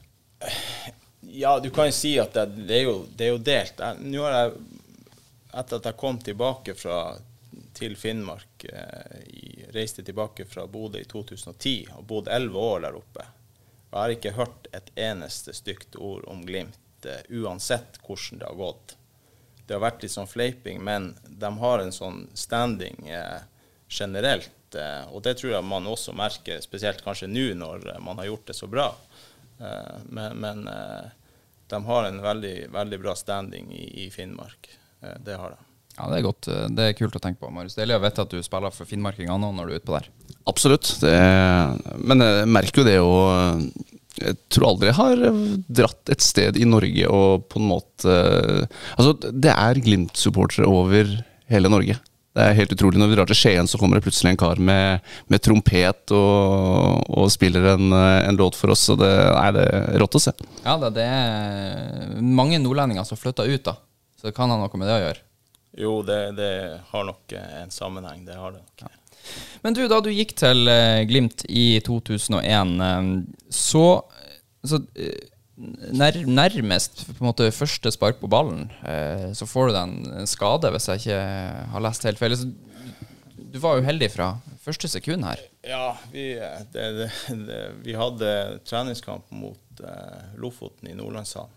Ja, du kan jo si at det, det, er, jo, det er jo delt. Nå har jeg, etter at jeg kom tilbake fra, til Finnmark, eh, reiste tilbake fra Bodø i to tusen og ti, og bodde elleve år der oppe. Og jeg har ikke hørt et eneste stygt ord om Glimt, eh, uansett hvordan det har gått. Det har vært litt sånn fleiping, men de har en sånn standing eh, generelt, eh, og det tror jeg man også merker, spesielt kanskje nå når man har gjort det så bra. Eh, men men eh, de har en veldig, veldig bra standing i, i Finnmark. Eh, det har de. Ja, det er godt. Det er kult å tenke på, Marius. Det er litt å vite at du spiller for finnmarkingene nå når du er ute på der. Absolutt. Det, men jeg merker jo det jo. Jeg tror aldri jeg har dratt et sted i Norge og på en måte... Altså, det er Glimt-supportere over hele Norge. Det er helt utrolig. Når vi drar til Skien, så kommer det plutselig en kar med, med trompet og, og spiller en, en låt for oss. Og det, nei, det er rått å se. Ja, det, det er mange nordlendinger som flytter ut da. Så det kan ha noe med det å gjøre. Jo, det, det har nok en sammenheng. Det har det nok. Ja. Men du, da du gikk til uh, Glimt i to tusen og en, um, så, så uh, nær, nærmest på en måte første spark på ballen, uh, så får du deg en skade, hvis jeg ikke har lest helt feil. Så, du var jo heldig fra første sekund her. Ja, vi, det, det, det, vi hadde treningskamp mot uh, Lofoten i Nordlandshallen.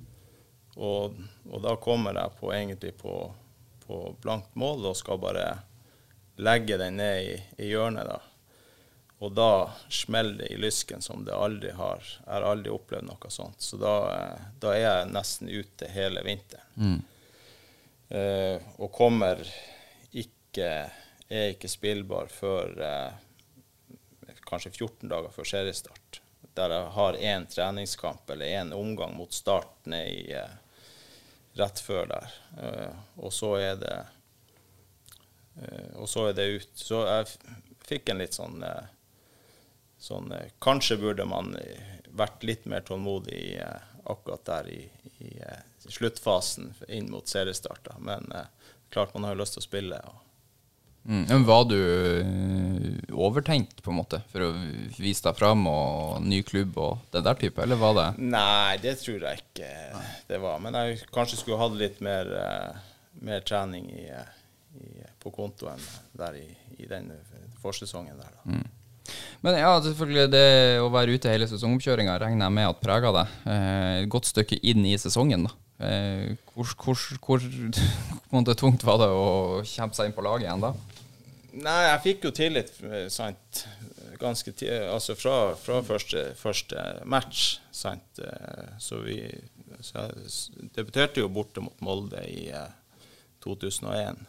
Og, og da kommer jeg på, egentlig på, på blankt mål og skal bare legge den ned i, i hjørnet da. Og da smeller det i lysken som det aldri har. Jeg har aldri opplevd noe sånt. Så da, da er jeg nesten ute hele vinteren. Mm. Uh, og kommer ikke, er ikke spillbar før uh, kanskje fjorten dager før seriestart. Der jeg har en treningskamp eller en omgang mot start ned i, uh, rett før der. Uh, og så er det eh, og så er det ut. Så jeg fikk en litt sånn, eh, sånn eh, kanskje burde man vært litt mer tålmodig eh, akkurat der i, i eh, sluttfasen inn mot seriestarter. Men eh, klart man har jo lyst til å spille. Og mm. Men var du overtenkt på en måte for å vise deg frem og ny klubb og det der type, eller var det? Nei, det tror jeg ikke det var. Men jeg kanskje skulle hatt litt mer, uh, mer trening i, i, på kontoen der i, i den forsesongen der. Da. Mm. Men ja, selvfølgelig det å være ute hele sesongoppkjøringen regner jeg med at preget deg. Eh, et godt stykke inn i sesongen da. Eh, hvor, hvor, hvor på en måte tungt var det å kjempe seg inn på laget igjen da? Nei, jeg fikk jo tillit, sant, ganske tidlig, altså fra, fra første, første match, sant, så vi så jeg debuterte jo borte mot Molde i to tusen og en,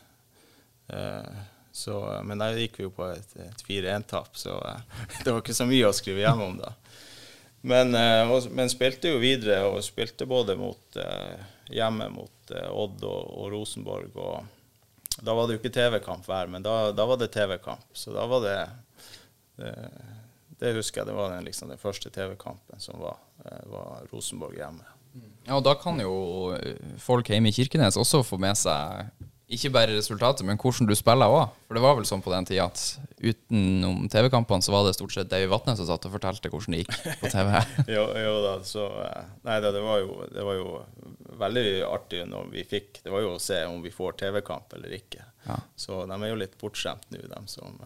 så, men der gikk vi jo på et, et fire en-tap, så det var ikke så mye å skrive hjem om da. Men, men spilte jo videre, og spilte både mot, hjemme mot Odd og, og Rosenborg, og da var det jo ikke T V-kamp hver, men da, da var det T V-kamp. Så da var det, det, det husker jeg, det var den, liksom, den første T V-kampen som var, var Rosenborg hjemme. Ja, og da kan jo folk hjemme i Kirkenes også få med seg, ikke bare resultatet, men hvordan du spiller også. For det var vel sånn på den tiden at utenom T V-kampene så var det stort sett David Vatne som satt og fortalte hvordan det gikk på T V. jo, jo da, så nei da, det var jo, det var jo veldig artig når vi fikk, det var jo å se om vi får T V-kamp eller ikke. Ja. Så de er jo litt bortskjemt nå, de som,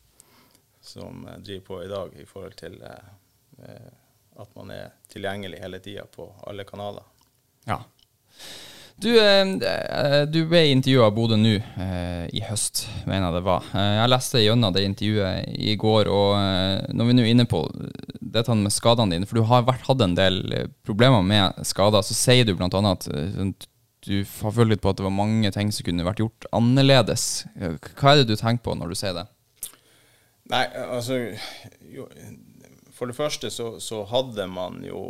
som driver på i dag i forhold til eh, at man er tilgjengelig hele tiden på alle kanaler. Ja. Du, eh, du ble intervjuet av Bodø nå eh, i høst, mener jeg det var. Eh, jeg leste gjennom det intervjuet i går, og eh, når vi nå er inne på dette med skadene dine, for du har vært, hatt en del problemer med skader, så sier du blant annet at du har følt litt på at det var mange ting som kunne vært gjort annerledes. Hva er det du tenker på når du sier det? Nei, altså, jo, for det første så, så hadde man jo,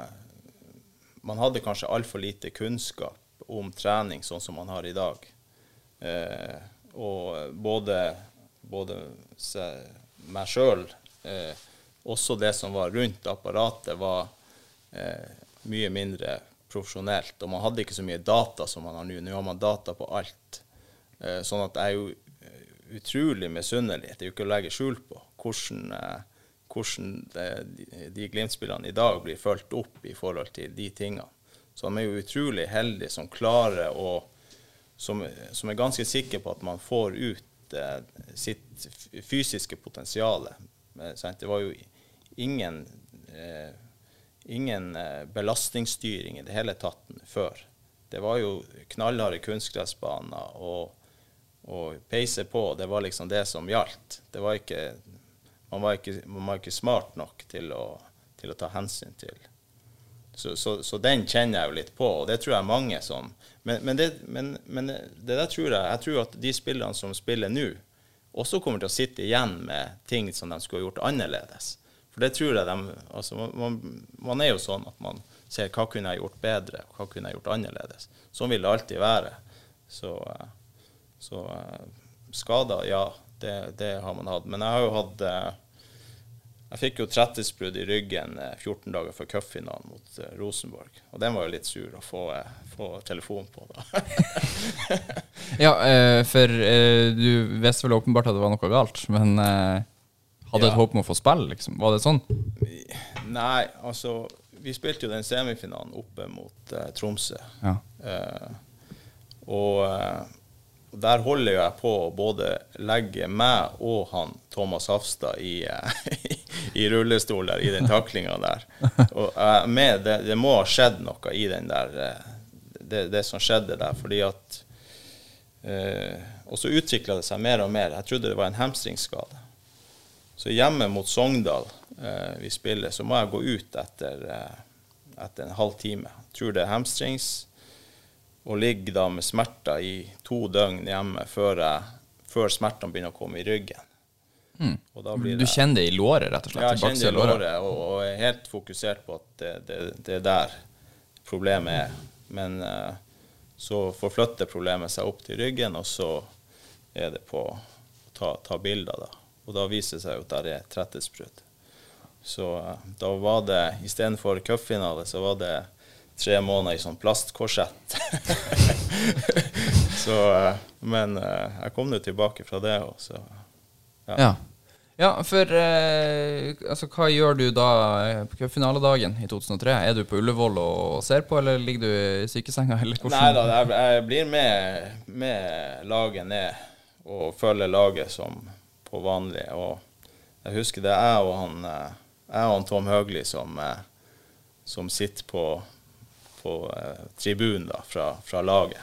eh, man hadde kanskje alt for lite kunnskap om trening sånn som man har i dag. Eh, og både, både meg selv, eh, også det som var rundt apparatet var eh, mye mindre profesjonelt, og man hadde ikke så mye data som man har nå. Nå har man data på alt. Eh, sånn at jeg er jo utrolig misunnelig, det er jo ikke å legge skjul på hvordan, eh, hvordan det, de, de Glimt-spillerne i dag blir følt opp i forhold til de tingene. Så de er jo utrolig heldige som klarer å, som, som er ganske sikre på at man får ut eh, sitt fysiske potensiale. Det var jo ingen, eh, ingen eh, belastningsstyring i det hele tatt før. Det var jo knallharde kunstgressbaner og, og peise på, det var liksom det som gjaldt. Det var ikke, man var ikke, man var ikke smart nok til å, til å ta hensyn til. Så, så, så den kjenner jeg jo litt på, og det tror jeg mange som... Men, men, det, men, men det der tror jeg, jeg tror at de spillerne som spiller nå, også kommer til å sitte igjen med ting som de skulle ha gjort annerledes. For det tror jeg de... Altså, man, man er jo sånn at man ser hva kunne jeg gjort bedre, hva kunne jeg gjort annerledes. Sånn vil det alltid være. Så, så skader, ja, det, det har man hatt. Men jeg har jo hatt... Jeg fikk jo tretthetsbrudd i ryggen fjorten dager før cupfinalen mot uh, Rosenborg. Og den var jo litt sur å få, uh, få telefon på da. Ja, uh, for uh, du visste vel åpenbart at det var noe galt, men uh, hadde ja. Et håp om å få spille, liksom. Var det sånn? Nei, altså, vi spilte jo den semifinalen oppe mot uh, Tromsø. Ja. Uh, og... Uh, Og der holder jeg på å både legge meg og han, Thomas Hafstad, i, i rullestol der, i den taklingen der. Og med, det, det må ha skjedd noe i den der, det, det som skjedde der, fordi at, eh, og så utviklet det seg mer og mer. Jeg trodde det var en hamstringsskade. Så hjemme mot Sogndal, eh, vi spiller, så må jeg gå ut etter, eh, etter en halv time. Jeg tror det er hamstrings, og ligger da med smerter i to døgn hjemme før, jeg, før smertene begynner å komme i ryggen. Mm. Og da blir det, du kjenner det i låret, rett og slett? Ja, jeg kjenner det i låret, og, og er helt fokusert på at det, det, det er der problemet er. Men uh, så forflytter problemet seg opp til ryggen, og så er det på å ta, ta bilder da. Og da viser det seg at det er tretthetsbrudd. Så da var det, i stedet for cupfinale, så var det tre måneder i sånn plastkorsett. så, men jeg kom jo tilbake fra det også. Ja. Ja. Ja, for eh, altså, hva gjør du da på cupfinaledagen i to tusen og tre? Er du på Ullevål og ser på, eller ligger du i sykesenga? Eller Nei da, jeg, jeg blir med, med laget ned og følger laget som på vanlig. Og jeg husker det er jeg og han, jeg og han Tom Høgli som, som sitter på, på tribunen da, fra, fra laget.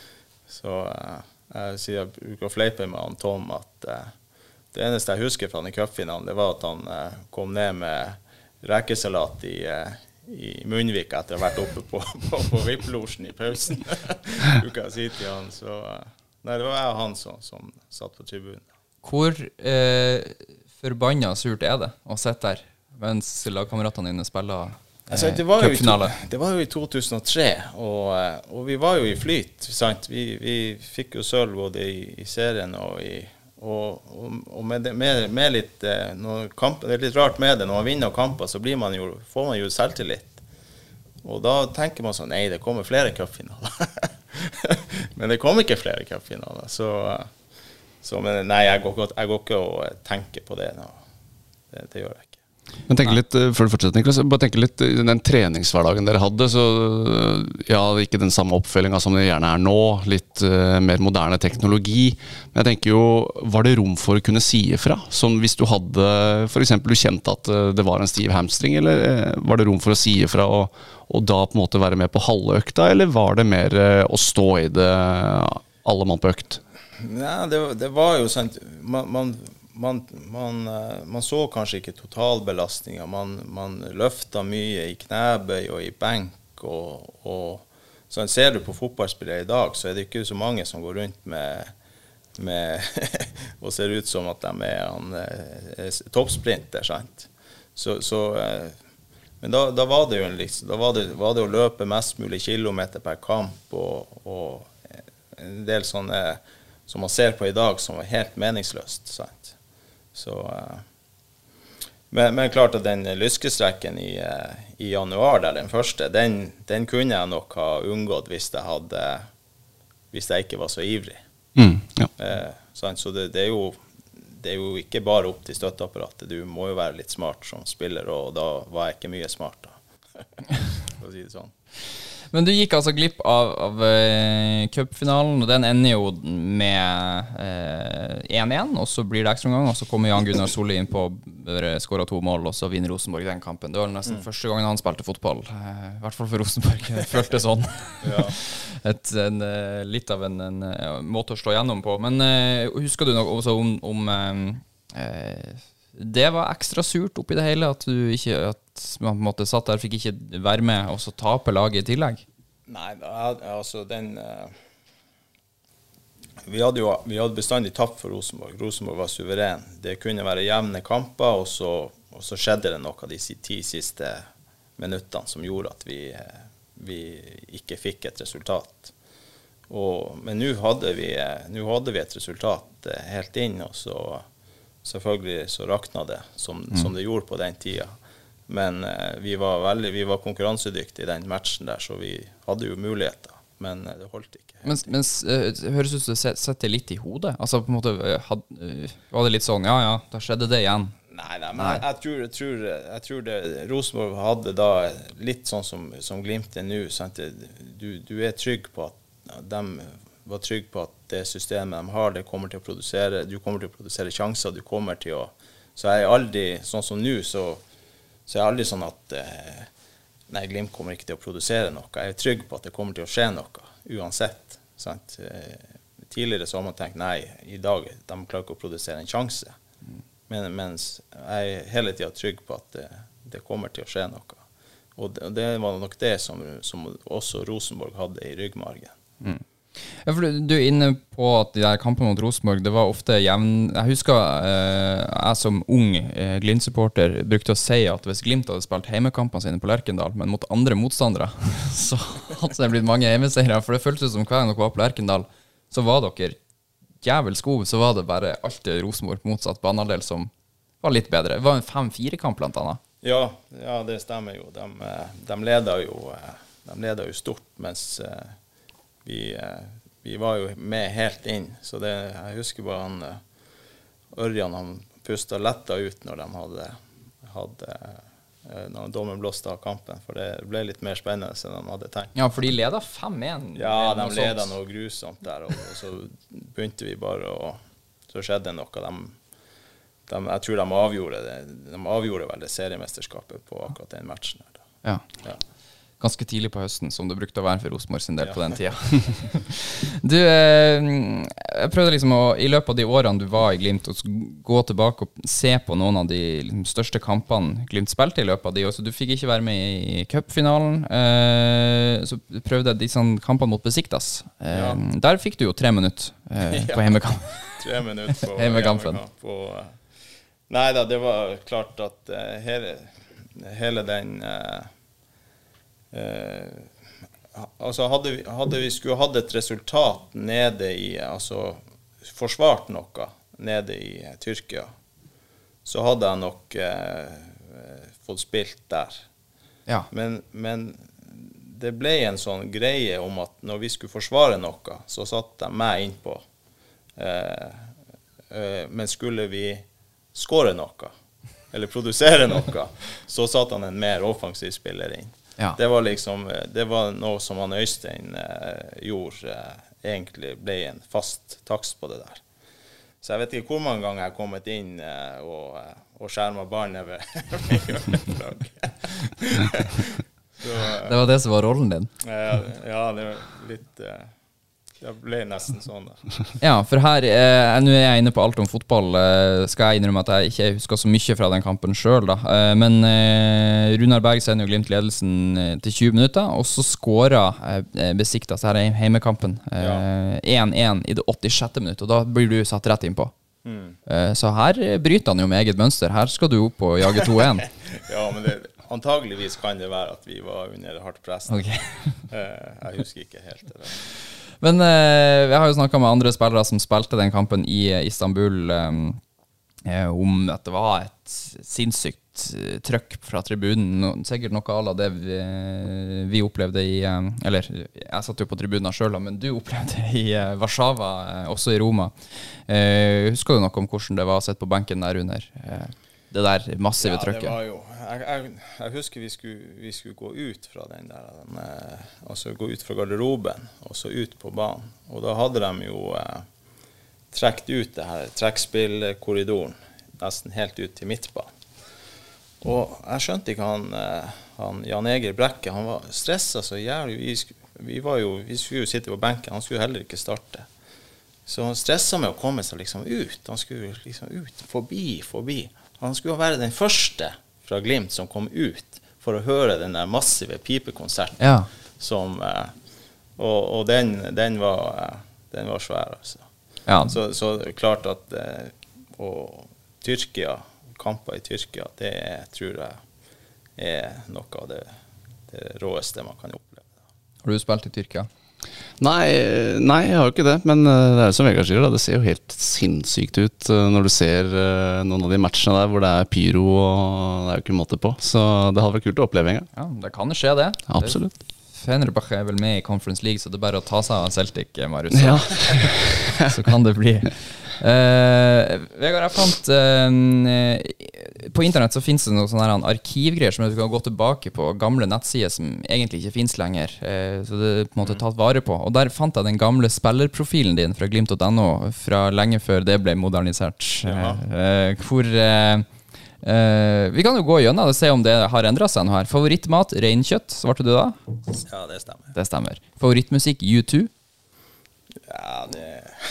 Så jeg sier, jeg bruker å fleipe med han Tom at det eneste jeg husker fra den cupfinalen, det var at han eh, kom ned med rekesalat i, eh, i Munnvik etter å ha vært oppe på, på, på V I P-losjen i pausen. Bruker jeg si til han. Så, eh, nei, det var jeg og han som, som satt på tribunen. Hvor eh, forbanna surt er det å sitte der mens lagkameratene dine spiller eh, altså, det var jo cupfinale? I, det var jo i to tusen og tre, og, og vi var jo i flyt, sant? Vi, vi fikk jo sølv både i, i serien og i Og, og, og med, det, med, med litt eh, kamp, det er litt rart med det. Når man vinner kamper, så blir man jo, får man jo selvtillit. Og da tenker man sånn, nei, det kommer flere cupfinaler. Men det kommer ikke flere cupfinaler. Så, så men nei, jeg går, jeg går ikke og tenker på det nå. Det, det gjør jeg ikke. Men tenk litt, før du fortsetter, Niklas, bare tenk litt den treningshverdagen dere hadde, så ja, ikke den samme oppfølginga som det gjerne er nå, litt uh, mer moderne teknologi, men jeg tenker jo, var det rom for å kunne si ifra? Sånn hvis du hadde, for eksempel du kjente at uh, det var en stiv hamstring, eller uh, var det rom for å si ifra og, og da på en måte være med på halve økta, eller var det mer uh, å stå i det alle mann på økt? Nei, det, det var jo sånn, man... man Man, man, man så kanskje ikke totalbelastninger. Man, man løfta mye i knebøy og i benk. Og, og sånn, ser du på fotballspillere i dag, så er det ikke så mange som går rundt med, med og ser ut som at de er, han, er toppsprinter. Sant? Så, så, men da, da var det jo liksom, da var det, var det å løpe mest mulig kilometer per kamp, og, og en del sånne som man ser på i dag som var helt meningsløst. Sant? Så, men, men klart at den lyskestrekken i, i januar, der den første, den, den kunne jeg nok ha unngått hvis jeg, hadde, hvis jeg ikke var så ivrig. Mm, ja. eh, så det, det, er jo, det er jo ikke bare opp til støtteapparatet. Du må jo være litt smart som spiller, og da var jeg ikke mye smart da. For å si det sånn. Men du gikk altså glipp av, av uh, cupfinalen, og den ender jo med uh, én én, og så blir det ekstra omgang, og så kommer Jan Gunnar Solli inn på skåret to mål, og så vinner Rosenborg den kampen. Det var nesten mm. første gangen han spilte fotball, uh, i hvert fall for Rosenborg. Det føltes sånn. Ja. Et, en, uh, litt av en, en uh, måte å slå gjennom på. Men uh, husker du noe også om, om um, uh, det var ekstra surt oppi det hele, at du ikke, at man på en måte satt der, fikk ikke være med, og så tape laget i tillegg? Nei, altså den uh, vi hadde jo vi hadde bestandig tapt for Rosenborg. Rosenborg var suveren. Det kunne være jevne kamper, og så, og så skjedde det noe de ti siste minuttene som gjorde at vi, vi ikke fikk et resultat. Og, men nå hadde, vi, nå hadde vi et resultat helt inn, og så selvfølgelig så rakna det som, mm. som det gjorde på den tida. Men eh, vi var veldig, vi var konkurransedyktige i den matchen der, så vi hadde jo muligheter, men eh, det holdt ikke. Men, men uh, høres ut som du setter litt i hodet? Altså på en måte, had, uh, var det litt sånn, ja ja, da skjedde det igjen? Nei, nei, men jeg, jeg, tror, jeg, tror, jeg tror det, Rosenborg hadde da litt sånn som, som Glimt er nå, sant? Du, du er trygg på at de var trygg på at det systemet de har, det kommer til å produsere, du kommer til å produsere sjanser, du kommer til å, så jeg er aldri, sånn som nå, så, så er jeg aldri sånn at, eh, nei, Glimt kommer ikke til å produsere noe, jeg er trygg på at det kommer til å skje noe, uansett, sant? Tidligere så har man tenkt, nei, i dag, de klarer ikke å produsere en sjanse, men, mens jeg er hele tiden trygg på at det, det kommer til å skje noe, og det, det var nok det som, som også Rosenborg hadde i ryggmargen. Mm. Ja, for du, du er inne på at de der kampene mot Rosenborg, det var ofte jevn... Jeg husker eh, jeg som ung eh, Glimt-supporter brukte å si at hvis Glimt hadde spilt heimekampene sine på Lerkendal, men mot andre motstandere, så hadde det blitt mange heimeseiere, for det føltes som hver gang dere var på Lerkendal, så var dere djevelsk god, så var det bare alltid Rosenborg motsatt banehalvdel som var litt bedre. Det var en fem fire kamp blant annet. Ja, ja, det stemmer jo. De, de leder jo de leder jo stort, mens vi, vi var jo med helt inn. Så det, jeg husker bare han Ørjan, han pustet letta ut når de hadde, hadde når dommen blåste av kampen, for det ble litt mer spennende enn de hadde tenkt. Ja, for de leder fem en. Ja, de leder noe grusomt der, og, og så begynte vi bare, og så skjedde noe. De, de, jeg tror de avgjorde det. De avgjorde vel det seriemesterskapet på akkurat den matchen her. Ja. Ja. Ganske tidlig på høsten, som det brukte å være for Rosenborg sin del ja. På den tida. Du, eh, jeg prøvde liksom å, i løpet av de årene du var i Glimt, å gå tilbake og se på noen av de liksom, største kampene Glimt spilte i løpet av de år, så du fikk ikke være med i cupfinalen, eh, så prøvde jeg de sånn, kampene mot Besiktas. Eh, ja. Der fikk du jo tre minutter eh, på hjemmekamp. tre minutter på hjemmekampen. På, nei da, det var klart at uh, hele, hele den... Uh, Uh, altså hadde vi, hadde vi skulle hatt et resultat nede i, altså forsvart noe nede i uh, Tyrkia, så hadde jeg nok uh, fått spilt der. Ja. Men, men det ble en sånn greie om at når vi skulle forsvare noe, så satt de meg innpå. Uh, uh, men skulle vi skåre noe, eller produsere noe, så satt han en mer offensiv spiller inn. Ja. Det var liksom, det var noe som han Øystein eh, gjorde, eh, egentlig ble en fast takst på det der. Så jeg vet ikke hvor mange ganger jeg har kommet inn eh, og, og skjermet barnet ved hjørneflagg. Det var det som var rollen din? Ja, ja det var litt... Eh, det ble nesten sånn da. Ja, for her, eh, nå er jeg inne på alt om fotball, eh, skal jeg innrømme at jeg ikke husker så mye fra den kampen selv da. Eh, men eh, Runar Berg sender jo Glimt ledelsen eh, til tjue minutter, og så skårer eh, Besiktas her i heimekampen én én i det åttisjette minutt, og da blir du satt rett inn på. Mm. Eh, så her bryter han jo med eget mønster. Her skal du opp og jage to én. Ja, men det, antageligvis kan det være at vi var under hardt press. Okay. eh, jeg husker ikke helt det der. Men eh, jeg har jo snakket med andre spillere som spilte den kampen i Istanbul eh, om at det var et sinnssykt trøkk fra tribunen. Sikkert noe av det vi, vi opplevde i, eh, eller jeg satt jo på tribunen selv, men du opplevde i eh, Warszawa, eh, også i Roma. Eh, husker du noe om hvordan det var sett på benken der under? Eh, det der massive ja, trøkket. Det var jo, jeg, jeg, jeg husker vi skulle, vi skulle gå ut fra den der, den, eh, altså gå ut fra garderoben, og så ut på banen. Og da hadde de jo eh, trekt ut det her trekkspillkorridoren, nesten helt ut til midtbanen. Og jeg skjønte ikke han, eh, han Jan Egil Brekke, han var stresset så jævlig. Vi, skulle, vi, var jo, vi skulle jo sitte på benken, han skulle heller ikke starte. Så han stresset med å komme seg liksom ut, han skulle liksom ut, forbi, forbi. Han skulle være den første fra Glimt som kom ut for å høre den der massive pipekonserten. Ja. Som, eh, og og den, den, var, eh, den var svær, altså. Ja. Så, så det er klart at eh, og Tyrkia, kamper i Tyrkia, det er, tror jeg er noe av det, det råeste man kan oppleve. Har du spilt i Tyrkia? Nei, nei, jeg har jo ikke det, men det er som Vegard sier da, det ser jo helt sinnssykt ut når du ser noen av de matchene der hvor det er pyro og det er jo ikke måte på, så det hadde vært kult å oppleve en gang. Ja, det kan jo skje det. Absolutt. Fenerbahçe er vel med i Conference League, så det er bare å ta seg av Celtic, Marius. Ja. Så kan det bli. Uh, Vegard, jeg fant uh, på internett så finnes det noen sånne her arkivgreier som du kan gå tilbake på, gamle nettsider som egentlig ikke finnes lenger, uh, så det er på en måte tatt vare på, og der fant jeg den gamle spillerprofilen din fra glimt punktum no fra lenge før det ble modernisert. Uh, hvor uh, uh, vi kan jo gå gjennom og se om det har endret seg noe her. Favorittmat, reinkjøtt, svarte du da? Ja, det stemmer. Det stemmer. Favorittmusikk, U to? Ja, det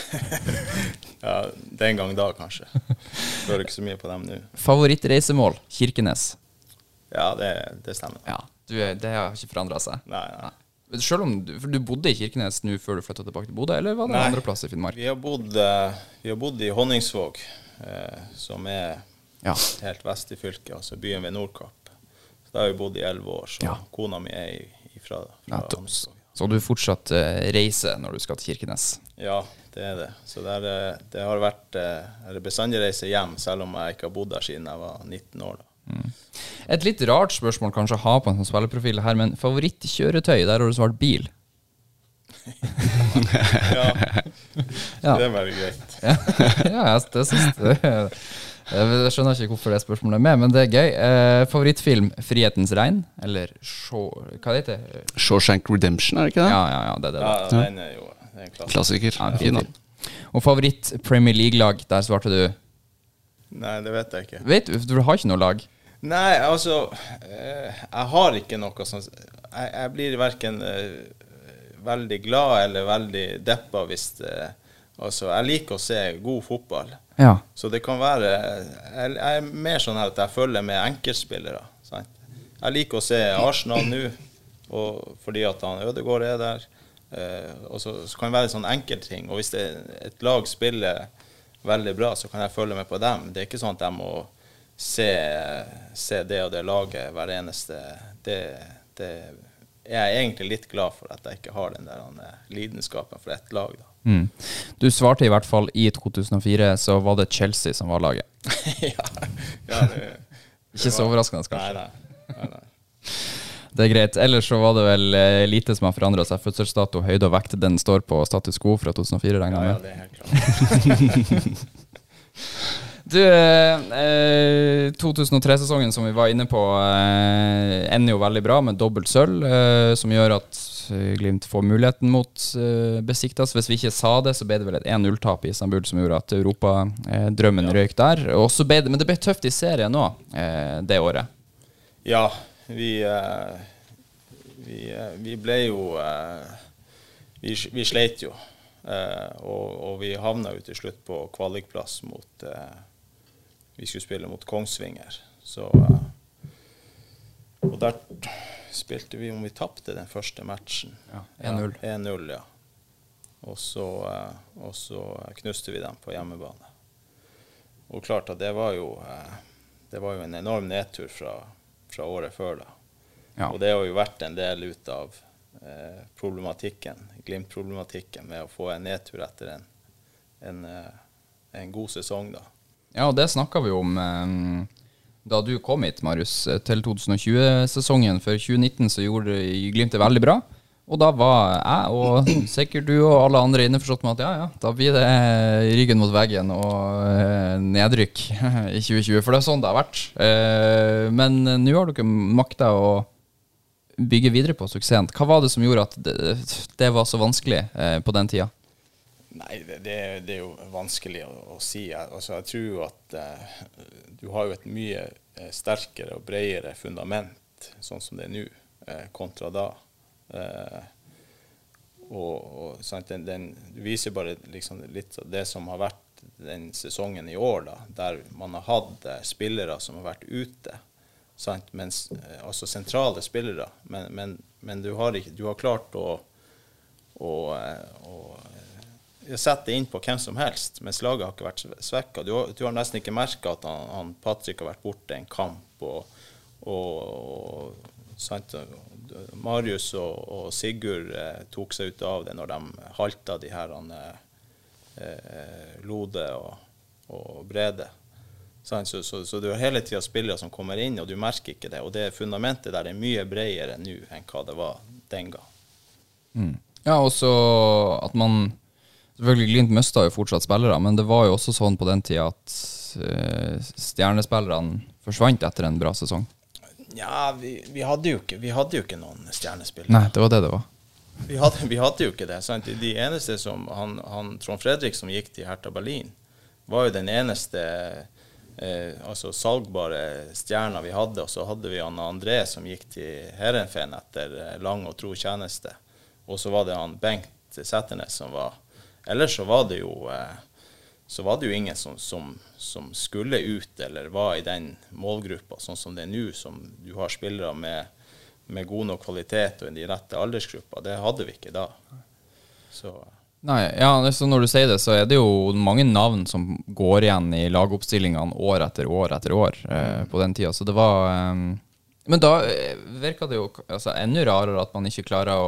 ja, den gang da kanskje. Hører ikke så mye på dem nå. Favorittreisemål, Kirkenes? Ja, det, det stemmer. Ja, du, det har ikke forandret seg. Nei, nei. nei. Selv om du, for du bodde i Kirkenes nå før du flyttet tilbake til Bodø, eller var det nei, andre plass i Finnmark? Vi har bodd, vi har bodd i Honningsvåg, eh, som er ja. helt vest i fylket, altså byen ved Nordkapp. Så da har vi bodd i elleve år, så ja. kona mi er ifra, fra Honningsvåg. Så du fortsatt uh, reiser når du skal til Kirkenes? Ja, det er det. Så det, er, det har vært er det bestandig reise hjem, selv om jeg ikke har bodd der siden jeg var nitten år. Da. Mm. Et litt rart spørsmål kanskje å ha på en sånn spillerprofil her, men favorittkjøretøy, der har du svart bil. ja. ja, det er veldig greit. ja, ja jeg synes det. Jeg skjønner ikke hvorfor det spørsmålet er med, men det er gøy. Eh, favorittfilm, Frihetens regn, eller Shaw, hva det heter? Shawshank Redemption, er det ikke det? Ja, ja, ja, det er det. Ja, Da. den er jo det er en klassiker. Klassiker. Ja, Fin, fin film. Og favoritt Premier League-lag, der svarte du? Nei, det vet jeg ikke. Vet du, du har ikke noe lag? Nei, altså, eh, jeg har ikke noe sånn, jeg, jeg blir hverken eh, veldig glad eller veldig deppa hvis det, altså, jeg liker å se god fotball. Ja. Så det kan være, jeg, jeg er mer sånn her at jeg følger med enkeltspillere. Sant? Jeg liker å se Arsenal nå, og fordi at han Ødegaard er der, eh, og så, så kan det være sånn enkeltting, og hvis det, et lag spiller veldig bra, så kan jeg følge med på dem. Det er ikke sånn at jeg må se, se det og det laget hver eneste, det, det jeg er egentlig litt glad for at jeg ikke har den der lidenskapen for et lag da. Mm. Du svarte i hvert fall i to tusen og fire, så var det Chelsea som var laget. ja, ja det, det Ikke så var, overraskende, kanskje. Nei, nei, nei, nei. Det er greit. Ellers så var det vel eh, lite som har forandret seg. Fødselsdato, høyde og vekt, den står på status quo fra to tusen og fire, regner jeg Ja, ja, med. det er helt klart. Du, eh, to tusen og tre-sesongen som vi var inne på, eh, ender jo veldig bra med dobbelt sølv, eh, som gjør at eh, Glimt får muligheten mot eh, Besiktas. Hvis vi ikke sa det, så ble det vel et en null-tap i Istanbul som gjorde at Europa-drømmen eh, røyk der. Og så ble det, men det ble tøft i serien nå, eh, det året. Ja, vi, eh, vi, eh, vi ble jo, eh, vi, vi sleit jo, eh, og, og vi havna jo til slutt på kvalikplass mot, eh, vi skulle spille mot Kongsvinger. Så, eh, og der spilte vi, om vi tappte den første matchen. Ja, en null. Ja, en null, ja. Og så, eh, og så knuste vi dem på hjemmebane. Og klart at det var jo, eh, det var jo en enorm nedtur fra, fra året før da. Ja. Og det har jo vært en del ut av eh, problematikken, Glimt-problematikken med å få en nedtur etter en, en, eh, en god sesong da. Ja, og det snakket vi om eh, da du kom hit, Marius, til to tusen og tjue-sesongen. For tjue nitten så gjorde Glimt det veldig bra. Og da var jeg, og sikkert du og alle andre innforstått med at ja, ja, da blir det ryggen mot veggen og eh, nedrykk i tjue tjue, for det er sånn det har vært. Eh, men nå har dere makta å bygge videre på suksessen. Hva var det som gjorde at det, det var så vanskelig eh, på den tida? Nei, det, det, det er jo vanskelig å, å si. Altså, jeg tror jo at eh, du har jo et mye eh, sterkere og bredere fundament, sånn som det er nå, eh, kontra da. Eh, og, og sant, den, den, du viser bare liksom litt av det som har vært den sesongen i år da, der man har hatt eh, spillere som har vært ute, sant, mens, eh, altså sentrale spillere, men, men, men du, har ikke, du har klart å, å, å sette inn på hvem som helst, mens laget har ikke vært svekket. Du har, du har nesten ikke merket at han, han Patrick har vært borte en kamp, og, og, og sant, Marius og, og Sigurd eh, tok seg ut av det når de halta de her eh, Lode og, og Brede. Så, så, så du har hele tiden spillere som kommer inn, og du merker ikke det. Og det fundamentet der er mye bredere nå enn hva det var den gang. Mm. Ja, og så at man selvfølgelig Glimt mistet jo fortsatt spillere, men det var jo også sånn på den tida at uh, stjernespillerne forsvant etter en bra sesong. Ja, vi, vi, hadde jo ikke, vi hadde jo ikke noen stjernespillere. Nei, det var det det var. Vi hadde, vi hadde jo ikke det. Sant? De eneste som, han, han, Trond Fredrik som gikk til Hertha Berlin, var jo den eneste eh, altså salgbare stjerna vi hadde, og så hadde vi han André som gikk til Heerenveen etter lang og tro tjeneste. Og så var det han Bengt Setternes som var. Ellers så var det jo eh, så var det jo ingen som, som, som skulle ut eller var i den målgruppa, sånn som det er nå, som du har spillere med, med god nok kvalitet og i de rette aldersgruppa. Det hadde vi ikke da. Så. Nei, ja, så når du sier det, så er det jo mange navn som går igjen i lagoppstillingene år etter år etter år eh, på den tida, så det var eh, men da virker det jo altså, enda rarere at man ikke klarer å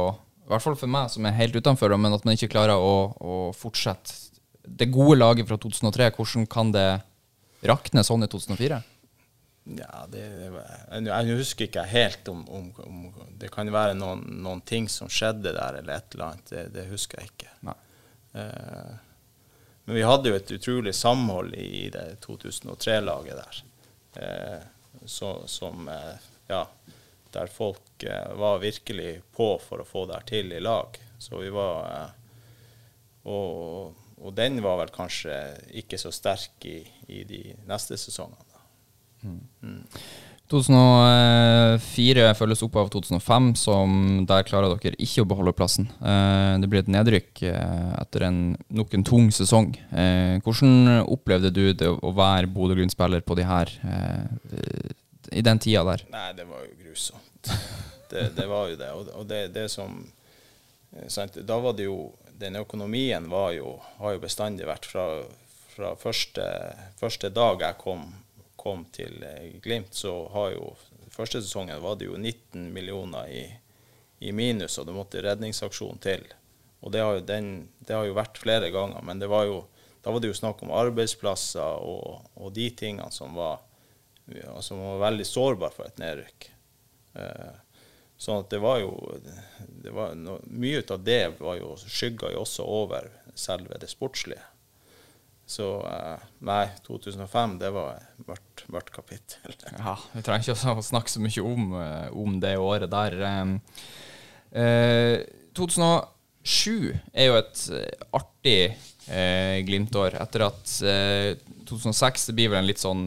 i hvert fall for meg som er helt utenfor, men at man ikke klarer å, å fortsette det gode laget fra to tusen og tre. Hvordan kan det rakne sånn i to tusen og fire? Ja, det, jeg, jeg husker ikke helt om, om, om det kan være noen, noen ting som skjedde der eller et eller annet, det, det husker jeg ikke. Nei. Eh, men vi hadde jo et utrolig samhold i det to tusen og tre-laget der, eh, så, som, eh, ja, der folk eh, var virkelig på for å få der til i lag. Så vi var, eh, og, og den var vel kanskje ikke så sterk i, i de neste sesongene. Mm. Mm. to tusen og fire følges opp av to tusen og fem, som der klarer dere ikke å beholde plassen. Eh, det blir et nedrykk eh, etter en, nok en tung sesong. Eh, hvordan opplevde du det å være Bodø-Glimt-spiller på de her eh, i den tida der? Nei, det var jo grusomt. Det, det var jo det. Og, og det, det som sant, da var det jo, den økonomien var jo, har jo bestandig vært fra, fra første, første dag jeg kom kom til Glimt, så har jo første sesongen var det jo nitten millioner i, i minus, og det måtte redningsaksjon til. Og det har, jo den, det har jo vært flere ganger, men det var jo, da var det jo snakk om arbeidsplasser og, og de tingene som var, ja, som var veldig sårbar for et nedrykk. Eh, sånn at det var jo, det var no, mye av det var jo skygget jo også over selve det sportslige. Så uh, nei, to tusen og fem, det var et mørkt, mørkt kapittel. Ja, vi trenger ikke å snakke så mye om, om det året der. Um, uh, to tusen og sju er jo et artig uh, Glimt-år, etter at uh, to tusen og seks det blir vel en litt sånn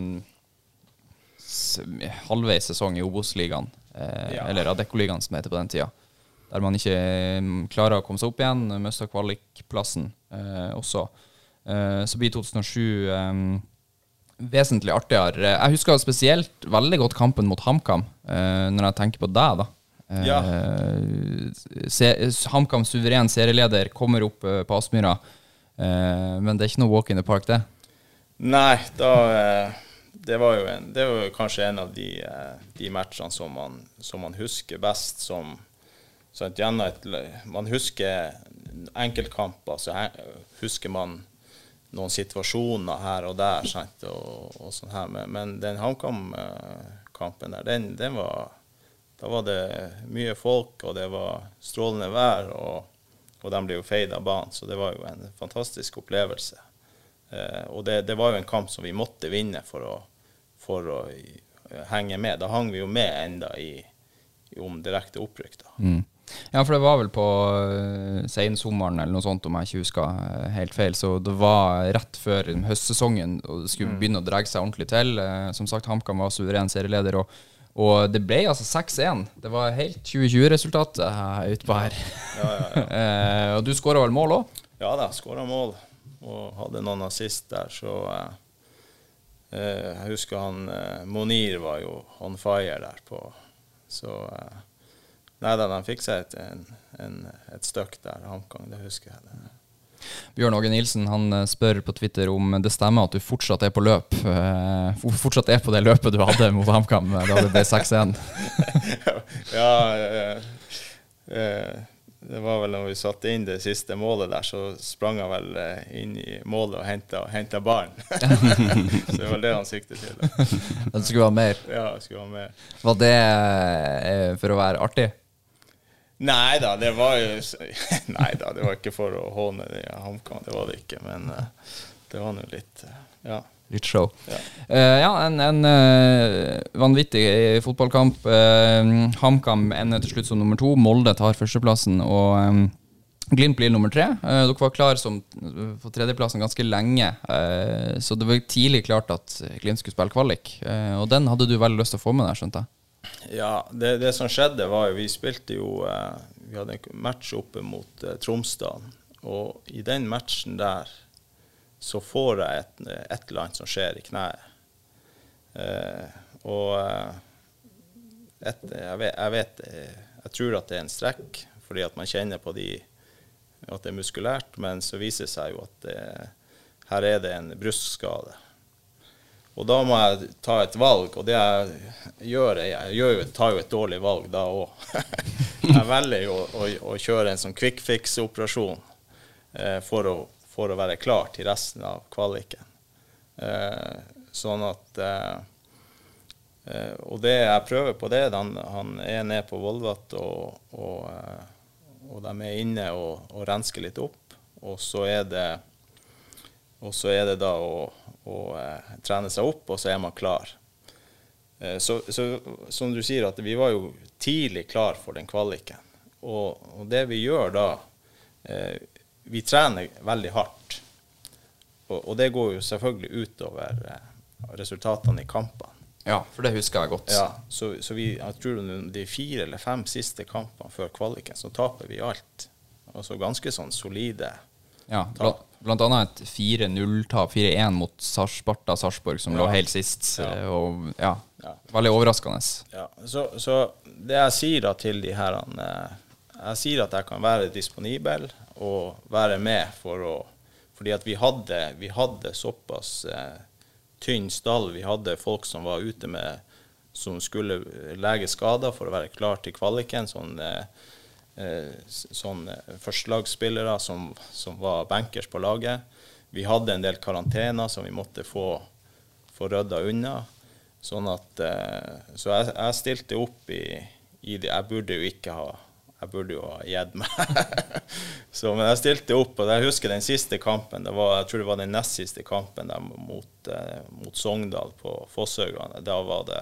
halvveis sesong i Obos-ligaen, uh, ja. Eller Adecco-ligaen som det heter på den tida, der man ikke um, klarer å komme seg opp igjen, møster kvalikplassen uh, også. Uh, så blir to tusen og sju um, vesentlig artigere. Jeg husker spesielt veldig godt kampen mot HamKam, uh, når jeg tenker på deg da. Uh, ja. se, HamKam suveren serieleder kommer opp uh, på Aspmyra, uh, men det er ikke noe walk in the park det. Nei, da, uh, det var jo en, det var jo kanskje en av de, uh, de matchene som man, som man husker best, som så at gjerne et, man husker enkeltkamper, så husker man noen situasjoner her og der, sant, og, og sånn her. Men, men den HamKam-kampen der, den, den var, da var det mye folk, og det var strålende vær, og, og de ble jo feid av banen, så det var jo en fantastisk opplevelse. Eh, og det, det var jo en kamp som vi måtte vinne for å, for å henge med. Da hang vi jo med enda i, i om direkte opprykk da. Mm. Ja, for det var vel på uh, sensommeren eller noe sånt, om jeg ikke husker uh, helt feil, så det var rett før høstsesongen, og det skulle mm. begynne å dregge seg ordentlig til. Uh, som sagt, HamKam var suveren serieleder, og, og det ble altså seks én. Det var helt tjue tjue-resultatet uh, utpå her. Ja, ja, ja. uh, og du skåret vel mål også? Ja da, skåret mål, og hadde noen assist der, så uh, uh, jeg husker han, uh, Monir var jo on fire der på, så... Uh, Nei da, de fikk seg et, en, en, et støkk der, HamKam, det husker jeg. Det. Bjørn Åge Nilsen, han spør på Twitter om det stemmer at du fortsatt er på løp. Uh, fortsatt er på det løpet du hadde mot HamKam da det ble seks én. Ja, uh, uh, det var vel når vi satte inn det siste målet der, så sprang han vel uh, inn i målet og hentet, hentet barn. Så det var det han siktet til. Det skulle være mer? Ja, det skulle være mer. Var det uh, for å være artig? Nei da, det var jo Nei da, det var ikke for å håne det HamKam, det var det ikke, men uh, det var noe litt uh, ja. Litt show. Ja, uh, ja en, en uh, vanvittig fotballkamp. Uh, HamKam ender til slutt som nummer to, Molde tar førsteplassen, og um, Glimt blir nummer tre. Uh, dere var klar som, for tredjeplassen ganske lenge, uh, så det var tidlig klart at Glimt skulle spille kvalik, uh, og den hadde du veldig lyst til å få med deg, skjønte jeg? Ja, det, det som skjedde var jo, vi spilte jo, eh, vi hadde en match oppe mot eh, Tromsdalen, og i den matchen der så får jeg et, et eller annet som skjer i kneet. Eh, og et, jeg, vet, jeg vet, jeg tror at det er en strekk, fordi at man kjenner på de, at det er muskulært, men så viser det seg jo at det, her er det en brystskade. Og da må jeg ta et valg, og det jeg gjør, jeg gjør jo, tar jo et dårlig valg da også. jeg velger jo å, å, å kjøre en sånn quick fix-operasjon eh, for, å, for å være klar til resten av kvaliken. Eh, sånn at eh, eh, og det jeg prøver på det, han, han er nede på Volvat og, og, eh, og de er inne og, og rensker litt opp, og så er det og så er det da å, å eh, trene seg opp, og så er man klar. Eh, så, så som du sier, at vi var jo tidlig klar for den kvaliken, og, og det vi gjør da, eh, vi trener veldig hardt. Og, og det går jo selvfølgelig utover eh, resultatene i kampene. Ja, for det husker jeg godt. Ja, så, så vi, jeg tror de fire eller fem siste kampene før kvaliken, så taper vi alt. Altså ganske sånn solide. Ja, blant, blant annet et fire null-tap, fire én mot Sparta Sarpsborg, som ja. lå helt sist. Ja. Og ja, ja. veldig overraskende. Ja, så, så det jeg sier da til de her, jeg sier at jeg kan være disponibel og være med for å Fordi at vi hadde, vi hadde såpass eh, tynn stall. Vi hadde folk som var ute med, som skulle lege skader for å være klar til kvaliken. Sånn, eh, sånn førstelagsspillere som, som var bankers på laget. Vi hadde en del karantener som vi måtte få, få rydda unna. Sånn at, eh, så jeg, jeg stilte opp i, i det. Jeg burde jo ikke ha Jeg burde jo ha gitt meg. Så, men jeg stilte opp, og jeg husker den siste kampen. Det var, jeg tror det var den nest siste kampen der mot, eh, mot Sogndal på Fosshaugane. Da var det,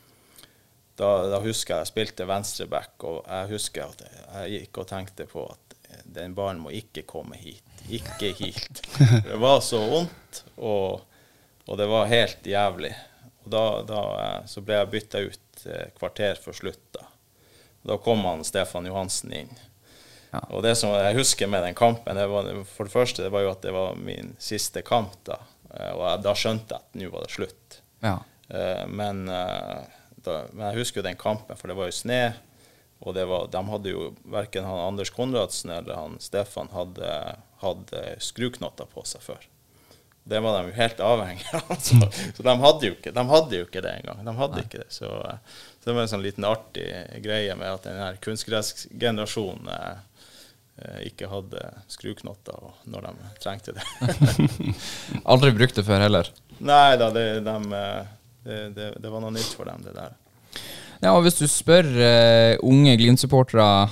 da, da husker jeg jeg spilte venstreback, og jeg husker at jeg gikk og tenkte på at den ballen må ikke komme hit. Ikke hit. Det var så vondt, og, og det var helt jævlig. Og da, da så ble jeg byttet ut kvarter for slutt da. Da kom han Stefan Johansen inn. Ja. Og det som jeg husker med den kampen, det var, for det første, det var jo at det var min siste kamp da. Og jeg, da skjønte jeg at nå var det slutt. Ja. Men, da, men jeg husker jo den kampen, for det var jo sne, og det var, de hadde jo, hverken han Anders Konradsen eller han Stefan hadde, hadde skruknotter på seg før. Det var de jo helt avhengige av. Så, så de hadde jo ikke, de hadde jo ikke det engang. De hadde Nei. ikke det. Så, så det var en sånn liten artig greie med at denne kunstgressgenerasjonen eh, ikke hadde skruknotter når de trengte det. Aldri brukt det før heller? Nei da, det, de, det, det, det var noe nytt for dem, det der. Ja, og hvis du spør uh, unge Glimt-supportere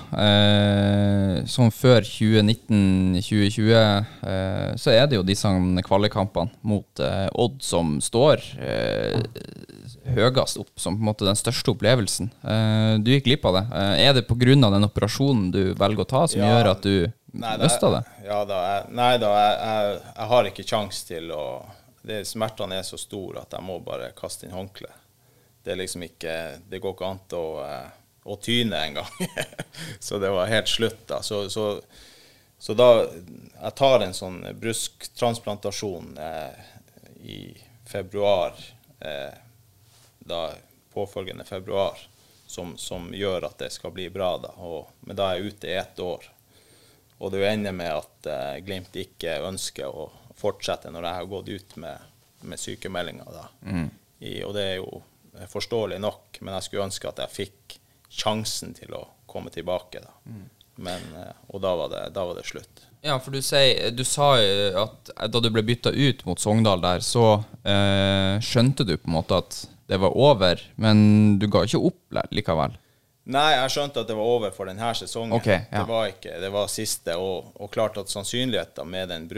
uh, som før tjue nitten tjue tjue, uh, så er det jo disse kvalikampene mot uh, Odd som står uh, høyest opp, som på en måte den største opplevelsen. Uh, du gikk glipp av det. Uh, er det på grunn av den operasjonen du velger å ta, som ja, gjør at du mister det? Ja da, jeg, nei da, jeg, jeg, jeg har ikke sjans til å... Det, smertene er så store at jeg må bare kaste inn håndkle. Det er liksom ikke, det går ikke an å, å tyne en gang. Så det var helt slutt da. Så, så, så da, jeg tar en sånn brusktransplantasjon eh, i februar, eh, da påfølgende februar, som, som gjør at det skal bli bra da. Og, men da er jeg ute i ett år. Og det ender med at eh, Glimt ikke ønsker å fortsette når jeg har gått ut med, med sykemeldinger da. Mm. I, og det er jo forståelig nok, men jeg skulle ønske at jeg fikk sjansen til å komme tilbake da. Mm. Men, og da var, det, da var det slutt. Ja, for du, sier, du sa at da du ble byttet ut mot Sogndal der, så eh, skjønte du på en måte at det var over, men du ga ikke opp likevel. Nei, jeg skjønte at det var over for denne sesongen. Okay, ja. Det var ikke, det var siste, og, og klart at sannsynligheten med den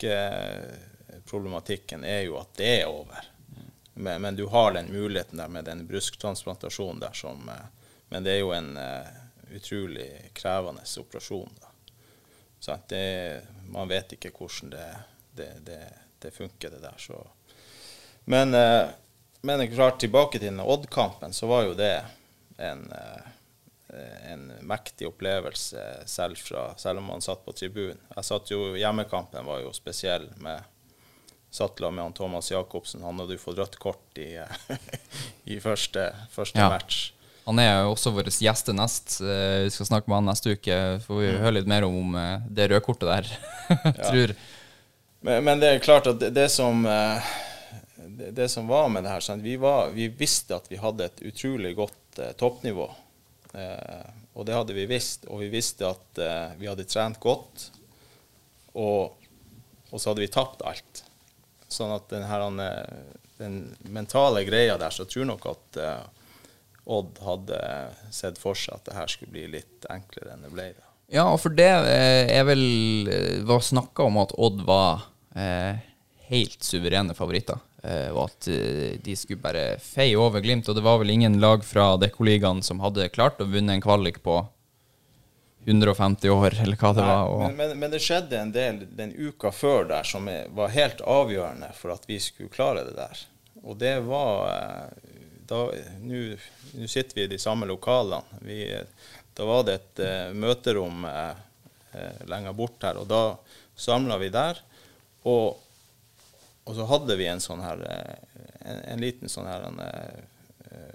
bruskproblematikken er jo at det er over. Men, men du har den muligheten der med den brusktransplantasjonen der som, men det er jo en uh, utrolig krevende operasjon da. Så at det, man vet ikke hvordan det, det, det, det funker det der. Så. Men, uh, men klart tilbake til den Odd-kampen, så var jo det en, uh, en mektig opplevelse selv, fra, selv om man satt på tribunen. Jeg satt jo, hjemmekampen var jo spesiell med satt la med han Thomas Jakobsen. Han hadde jo fått rødt kort i, i første, første ja. match. Han er jo også vår gjestenest. Vi skal snakke med han neste uke. Får vi høre litt mer om det røde kortet der. Tror. Men, men det er klart at det, det, som, det, det som var med det her, sånn, vi, var, vi visste at vi hadde et utrolig godt eh, toppnivå. Eh, og det hadde vi visst, og vi visste at eh, vi hadde trent godt, og, og så hadde vi tapt alt. Sånn at den, her, den mentale greia der, så tror jeg nok at eh, Odd hadde sett for seg at det her skulle bli litt enklere enn det ble. Da. Ja, og for det eh, er vel eh, var snakket om at Odd var eh, helt suverene favoritter. Og at de skulle bare feie over Glimt, og det var vel ingen lag fra Dekoligaen som hadde klart å vunne en kvalik på hundre og femti år, eller hva det Nei, var. Og... Men, men, men det skjedde en del den uka før der som var helt avgjørende for at vi skulle klare det der. Og det var da, nå sitter vi i de samme lokalene. Vi, da var det et uh, møterom uh, lenger bort her, og da samlet vi der, og Og så hadde vi en sånn her, en, en liten sånn her, en, uh,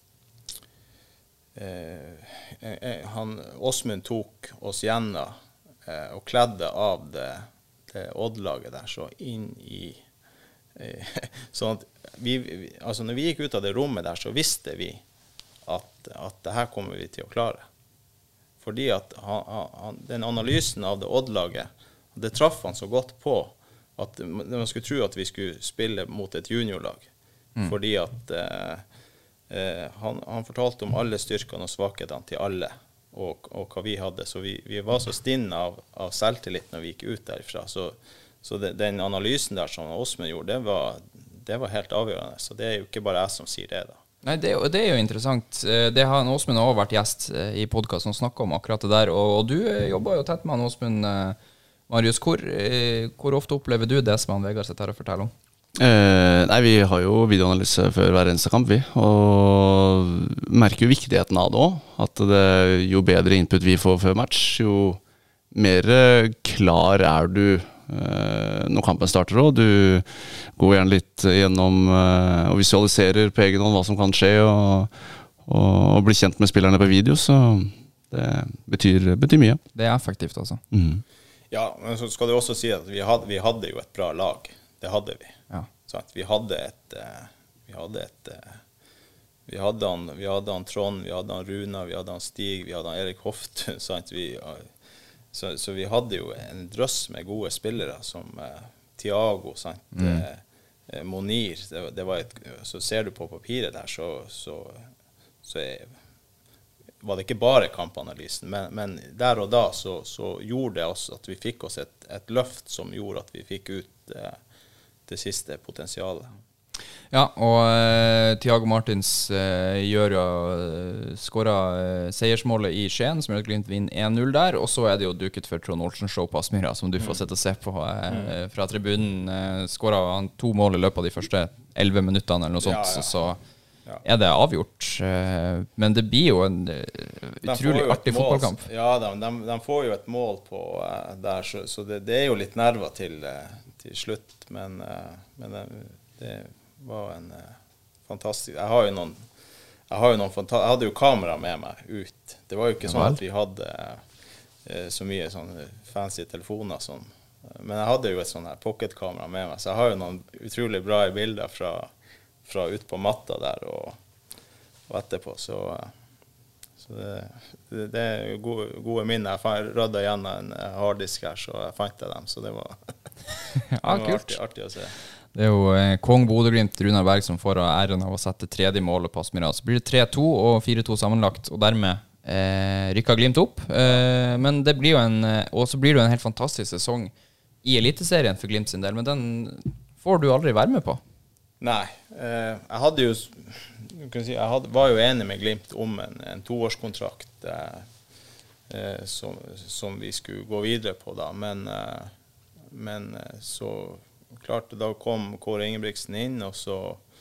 uh, uh, han, Åsmund tok oss gjennom uh, og kledde av det, det Odd-laget der, så inn i, uh, sånn at vi, vi, altså når vi gikk ut av det rommet der, så visste vi at, at det her kommer vi til å klare. Fordi at han, han, den analysen av det Odd-laget, det traff han så godt på, at man skulle tro at vi skulle spille mot et juniorlag. Mm. Fordi at eh, eh, han, han fortalte om alle styrkene og svakhetene til alle, og, og hva vi hadde. Så vi, vi var så stinne av, av selvtillit når vi gikk ut derifra. Så, så det, den analysen der som Åsmund gjorde, det var, det var helt avgjørende. Så det er jo ikke bare jeg som sier det da. Nei, det, det er jo interessant. Det har Åsmund også vært gjest i podcasten og snakket om akkurat det der. Og, og du jobber jo tett med han, Åsmund. Marius, hvor, hvor ofte opplever du det som han Vegard sitter her og forteller om? Eh, nei, vi har jo videoanalyse før hver eneste kamp, vi. Og merker jo viktigheten av det også. At det, jo bedre input vi får før match, jo mer klar er du eh, når kampen starter også. Du går gjerne litt gjennom eh, og visualiserer på egen hånd hva som kan skje, og, og, og blir kjent med spillerne på video, så det betyr, betyr mye. Det er effektivt, altså. Mhm. Ja, men så skal det også si at vi hadde, vi hadde jo et bra lag. Det hadde vi. Ja. Sant? Vi hadde et vi hadde et vi hadde han, vi hadde han Trond, vi hadde han Runa, vi hadde han Stig, vi hadde han Erik Hoftun, sant? Vi, så, så vi hadde jo en drøss med gode spillere som eh, Thiago, sant? Mm. Eh, Monir, det, det var et, så ser du på papiret der, så, så, så er var det ikke bare kampanalysen, men, men der og da så, så gjorde det oss at vi fikk oss et, et løft som gjorde at vi fikk ut eh, det siste potensialet. Ja, og uh, Thiago Martins uh, gjør jo uh, skåret uh, seiersmålet i Skien, som gjør at Glimt vinner én null der, og så er det jo duket for Trond Olsen Show på Aspmyra, som du får mm. sette og se på uh, mm. fra tribunen. Uh, skåret han to mål i løpet av de første elleve minuttene eller noe sånt, ja, ja. så Ja. er det avgjort, men det blir jo en utrolig artig mål, fotballkamp. Ja, de, de, de får jo et mål på uh, der, så, så det, det er jo litt nerver til, uh, til slutt, men, uh, men det, det var en uh, fantastisk, jeg har jo noen, jeg, har jo noen fanta- jeg hadde jo kamera med meg ut, det var jo ikke sånn at vi hadde uh, så mye sånne fancy telefoner som, uh, men jeg hadde jo et sånn her pocketkamera med meg, så jeg har jo noen utrolig bra bilder fra fra ut på matta der og, og etterpå, så, så det, det, det er jo gode, gode minner. Jeg rødde igjen en harddisk her, så jeg fant dem, så det var, det var ja, artig, artig å se. Det er jo eh, Kong Bodø-Glimt, Runar Berg, som får æren av å sette tredje målet på Aspmyra. Så blir det tre to og fire to sammenlagt, og dermed eh, rykker Glimt opp. Eh, men det blir jo en, og så blir det jo en helt fantastisk sesong i Eliteserien for Glimt sin del, men den får du aldri være med på. Nei, eh, jeg hadde jo kan si, jeg hadde, var jo enig med Glimt om en, en toårskontrakt eh, eh, som, som vi skulle gå videre på da, men, eh, men eh, så klart da kom Kåre Ingebrigtsen inn, og så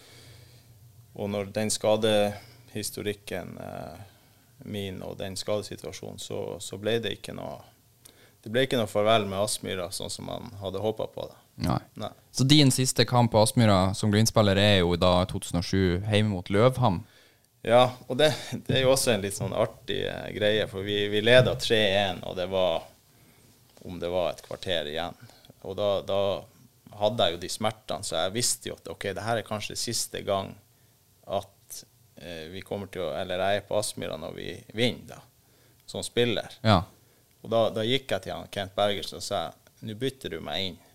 og når den skadehistorikken eh, min og den skadesituasjonen, så, så ble det ikke noe det ble ikke noe farvel med Aspmyra sånn som man hadde håpet på det. Nei. Nei. Så din siste kamp på Aspmyra som Glimt-spiller er jo da i to tusen og sju hjemme mot Løvham. Ja, og det, det er jo også en litt sånn artig eh, greie, for vi, vi ledet tre én, og det var om det var et kvarter igjen. Og da, da hadde jeg jo de smertene, så jeg visste jo at ok, det her er kanskje siste gang at eh, vi kommer til å, eller jeg er på Aspmyra når vi vinner da, som spiller. Ja. Og da, da gikk jeg til han, Kent Bergersen, og sa, nå bytter du meg inn.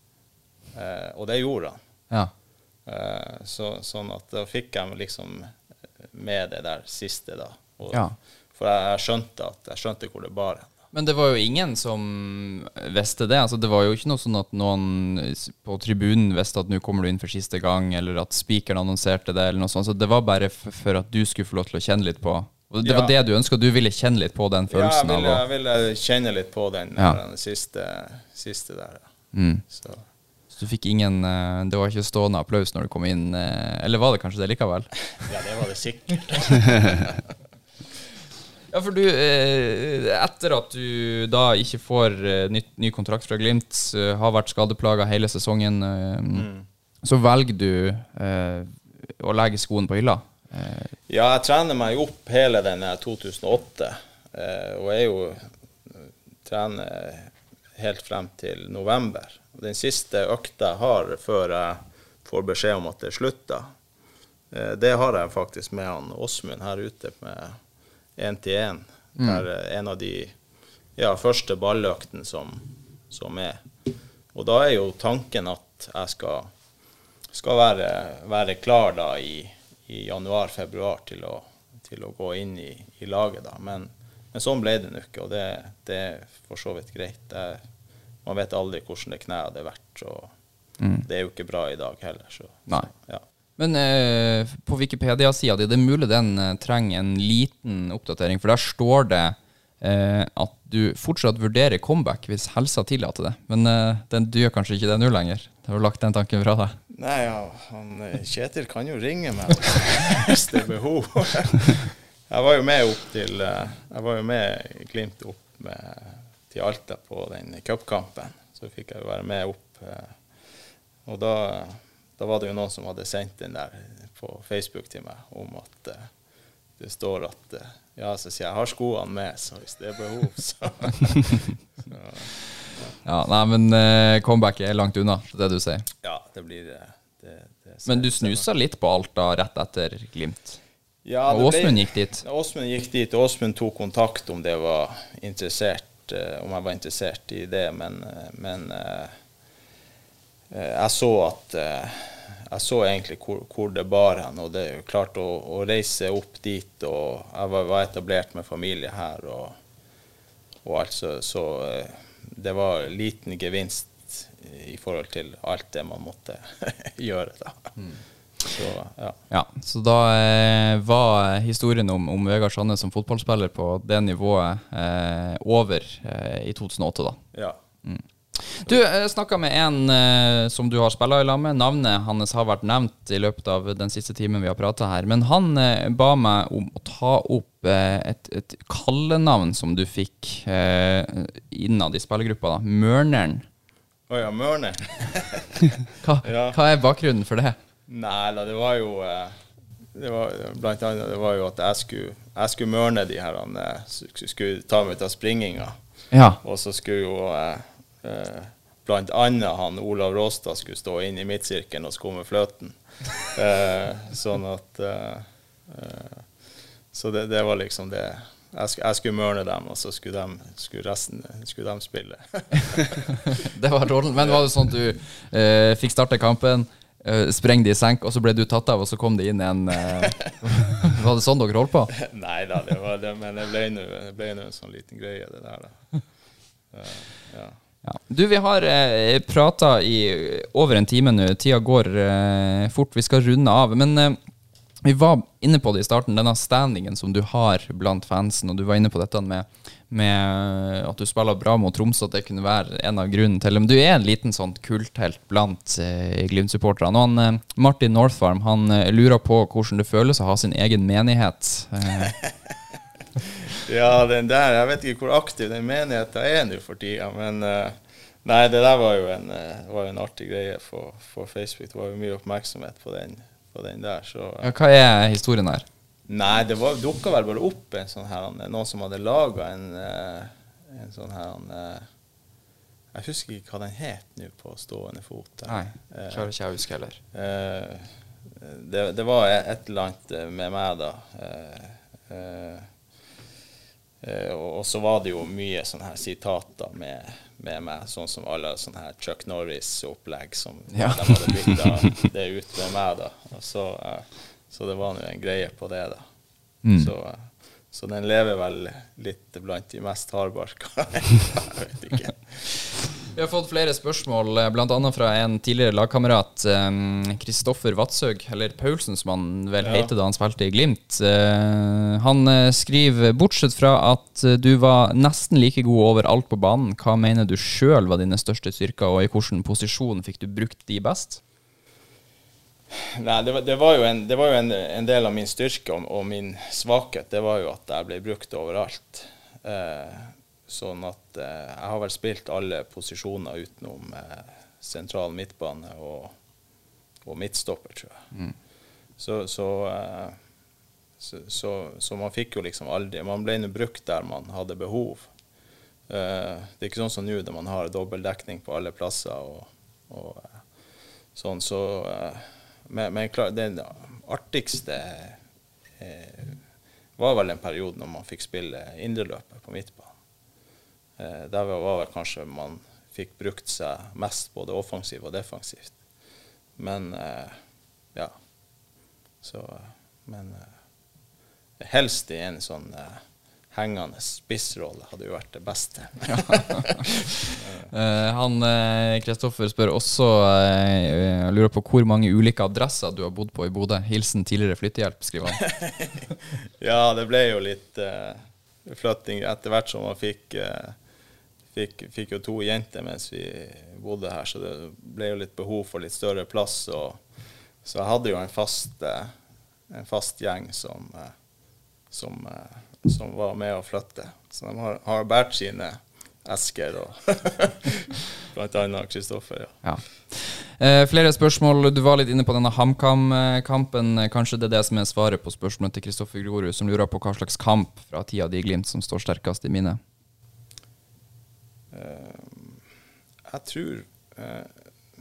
Eh, og det gjorde han. Ja. Eh, så, sånn at da fikk jeg liksom med det der siste da. Og, Ja. For jeg, jeg skjønte at, jeg skjønte hvor det bar hen. Men det var jo ingen som visste det. Altså, det var jo ikke noe sånn at noen på tribunen visste at nå kommer du inn for siste gang, eller at speakeren annonserte det, eller noe sånt. Så det var bare for, for at du skulle få lov til å kjenne litt på. Og det Ja. var det du ønsket, du ville kjenne litt på den følelsen. Ja, jeg ville, av å, jeg ville kjenne litt på den, Ja. den siste, siste der. Ja. mm. Så. Så du fikk ingen, eh, det var ikke stående applaus når du kom inn, eh, eller var det kanskje det likevel? Ja, det var det sikkert. Ja, for du, eh, etter at du da ikke får eh, ny, ny kontrakt fra Glimt, eh, har vært skadeplaget hele sesongen, eh, Mm. så velger du eh, å legge skoen på hylla. Eh, Ja, jeg trener meg opp hele denne to tusen og åtte, eh, og jeg er jo trener helt frem til november. Og den siste økta jeg har før jeg får beskjed om at det slutter, eh, det har jeg faktisk med han Åsmund her ute med en til en. Det er en av de ja, første balløkten som, som er. Og da er jo tanken at jeg skal, skal være, være klar da i, i januar-februar til å, til å gå inn i, i laget da. Men, men sånn ble det nok, og det, det er for så vidt greit. Det, man vet aldri hvordan det kneet hadde vært, og Mm. det er jo ikke bra i dag heller. Så, Nei. så, ja. Men eh, på Wikipedia-siden din, det er mulig den eh, trenger en liten oppdatering, for der står det eh, at du fortsatt vurderer comeback hvis helsa tillater det. Men eh, den, du gjør kanskje ikke det nå lenger. Du har lagt den tanken fra deg. Nei, ja, han, eh, Kjetil kan jo ringe meg hvis det er behov. Jeg var jo med opp til eh, Jeg var jo med Glimt opp med, til Alta på den cupkampen. Så fikk jeg jo være med opp. Eh, og da, da var det jo noen som hadde sendt den der på Facebook til meg om at eh, det står at eh, ja, så sier jeg, jeg har skoene med, så hvis det er behov, så, så Ja, nei, men eh, comeback er langt unna, det er det du sier. ja, det blir eh, det, det, Men du snusa litt på Alta rett etter Glimt. Ja, Og det ble- Åsmund gikk dit. Åsmund gikk dit, og Åsmund tok kontakt om det var interessert, eh, om jeg var interessert i det, men, eh, men eh, eh, jeg så at eh, jeg så egentlig hvor, hvor det bar hen, og det er jo klart å, å reise opp dit, og jeg var, var etablert med familie her, og, og altså, så eh, det var liten gevinst i forhold til alt det man måtte gjøre da. Så, ja. Ja, så da eh, var historien om, om Vegard Sandnes som fotballspiller på det nivået eh, over eh, i to tusen og åtte da. Ja. Du, jeg snakket med en eh, som du har spillet i lag med. Navnet hans har vært nevnt i løpet av den siste timen vi har pratet her. Men han eh, ba meg om å ta opp eh, et, et kallenavn som du fikk eh, innad i spillergruppa da. Mørneren. Åja, Mørne. Hva, Ja. hva er bakgrunnen for det? Nei da, det var jo eh, det var, Blant annet det var jo at jeg skulle, jeg skulle mørne de her han, eh, sk- skulle ta meg ut av springinga. Ja. Og så skulle jo eh, eh, blant annet han Olav Råstad skulle stå inn i midtsirkelen og skumme fløten. Eh, sånn at eh, eh, Så det, det var liksom det. Jeg, sk jeg skulle mørne dem, og så skulle, de, skulle resten skulle de spille. Det var rollen. Men var det sånn at du eh, fikk starte kampen, eh, spreng de i senk, og så ble du tatt av, og så kom det inn en eh, Var det sånn dere holdt på? Nei da, det var det, men det ble nå det ble nå en sånn liten greie, det der. da. Uh, ja. Ja. Du, vi har eh, pratet i over en time nå. Tida går eh, fort. Vi skal runde av. Men eh, vi var inne på det i starten, denne standingen som du har blant fansen, og du var inne på dette med, med at du spiller bra mot Tromsø, at det kunne være en av grunnen til det. Men du er en liten sånn kulthelt blant eh, Glimt-supporterne. Og han, eh, Martin Northfarm, han eh, lurer på hvordan det føles å ha sin egen menighet. Eh, Ja, den der, jeg vet ikke hvor aktiv den menigheten er nå for tida, men uh, nei, det der var jo en, uh, var jo en artig greie for, for Facebook. Det var jo mye oppmerksomhet på den, på den der. Så, uh, ja, hva er historien her? nei, det var, dukket vel bare opp en sånn her, noen som hadde laget en, uh, en sånn her, uh, jeg husker ikke hva den het nå på stående fot. Der. Nei, klarer ikke jeg å huske heller. Uh, det, det var et eller annet med meg da. Eh, eh, eh, og så var det jo mye sånne her sitater med, med meg, sånn som alle sånne her Chuck Norris-opplegg som ja. De hadde byttet det ut med meg da. Og så, eh, så det var jo en greie på det da. Mm. Så, så den lever vel litt blant de mest hardbarka. Jeg vet ikke. Vi har fått flere spørsmål, blant annet fra en tidligere lagkamerat, Kristoffer Vatsøg, eller Paulsen som han vel ja. heter da han spilte i Glimt. Han skriver, bortsett fra at du var nesten like god overalt på banen, hva mener du selv var dine største styrker, og i hvilken posisjon fikk du brukt de best? Nei, det var, det var jo, en, det var jo en, en del av min styrke og, og min svakhet, det var jo at jeg ble brukt overalt. Eh, Sånn at eh, jeg har vel spilt alle posisjoner utenom eh, sentral midtbane og, og midtstopper, tror jeg. Mm. Så, så, eh, så, så, så man fikk jo liksom aldri, man ble jo brukt der man hadde behov. Eh, det er ikke sånn som nå, der man har dobbeltdekning på alle plasser og, og eh, sånn, så eh, men, men klar, det artigste eh, var vel en periode når man fikk spille indreløpet på midtbanen. Eh, der var vel kanskje man fikk brukt seg mest både offensivt og defensivt. Men, eh, ja. Så, men eh, helst i en sånn eh, hengende spissrolle hadde jo vært det beste. Ja. uh, han, Kristoffer, spør også, uh, lurer på hvor mange ulike adresser du har bodd på i Bodø. Hilsen tidligere flyttehjelp, skriver han. Ja, det ble jo litt uh, flytting etter hvert som man fikk... Uh, Fikk, fikk jo to jenter mens vi bodde her, så det ble jo litt behov for litt større plass. Og, så jeg hadde jo en fast, en fast gjeng som, som, som var med å flytte. Så de har, har bært sine esker, og blant annet Kristoffer. Ja. Ja. Eh, flere spørsmål. Du var litt inne på denne HamKam-kampen. Kanskje det er det som er svaret på spørsmålet til Kristoffer Grorud, som lurer på hva slags kamp fra tida di Glimt som står sterkest i minnet. Uh, jeg tror uh,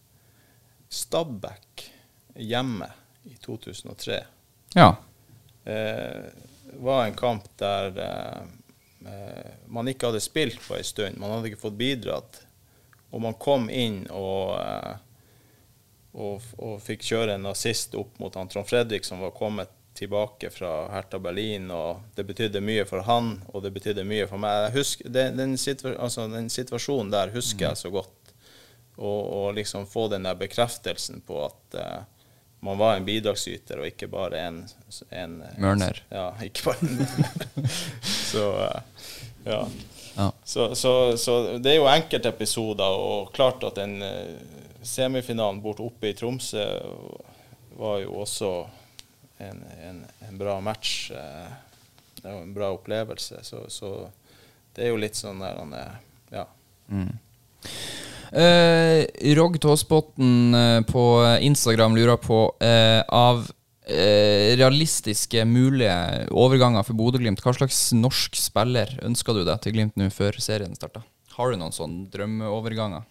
Stabæk hjemme i to tusen og tre ja. uh, var en kamp der uh, uh, man ikke hadde spilt på en stund, man hadde ikke fått bidratt, og man kom inn og, uh, og, og fikk kjøre en assist opp mot han Trond Fredrik som var kommet tilbake fra Hertha Berlin, og det betydde mye for han, og det betydde mye for meg. Jeg husker, den, den, situa altså, den situasjonen der husker jeg så godt, og, og liksom få den der bekreftelsen på at uh, man var en bidragsyter, og ikke bare en... en Mørner. Ja, ikke bare en mørner. så, uh, ja. Ja. Så, så, så det er jo enkelte episoder, og klart at den uh, semifinalen bort oppe i Tromsø var jo også En, en, en bra match, det var en bra opplevelse, så, så det er jo litt sånn der han er, ja. Mm. Eh, Rogg Tåsbotten eh, på Instagram lurer på eh, av eh, realistiske mulige overganger for Bodø-Glimt, hva slags norsk spiller ønsker du deg til Glimt nå før serien starter? Har du noen sånne drømmeoverganger?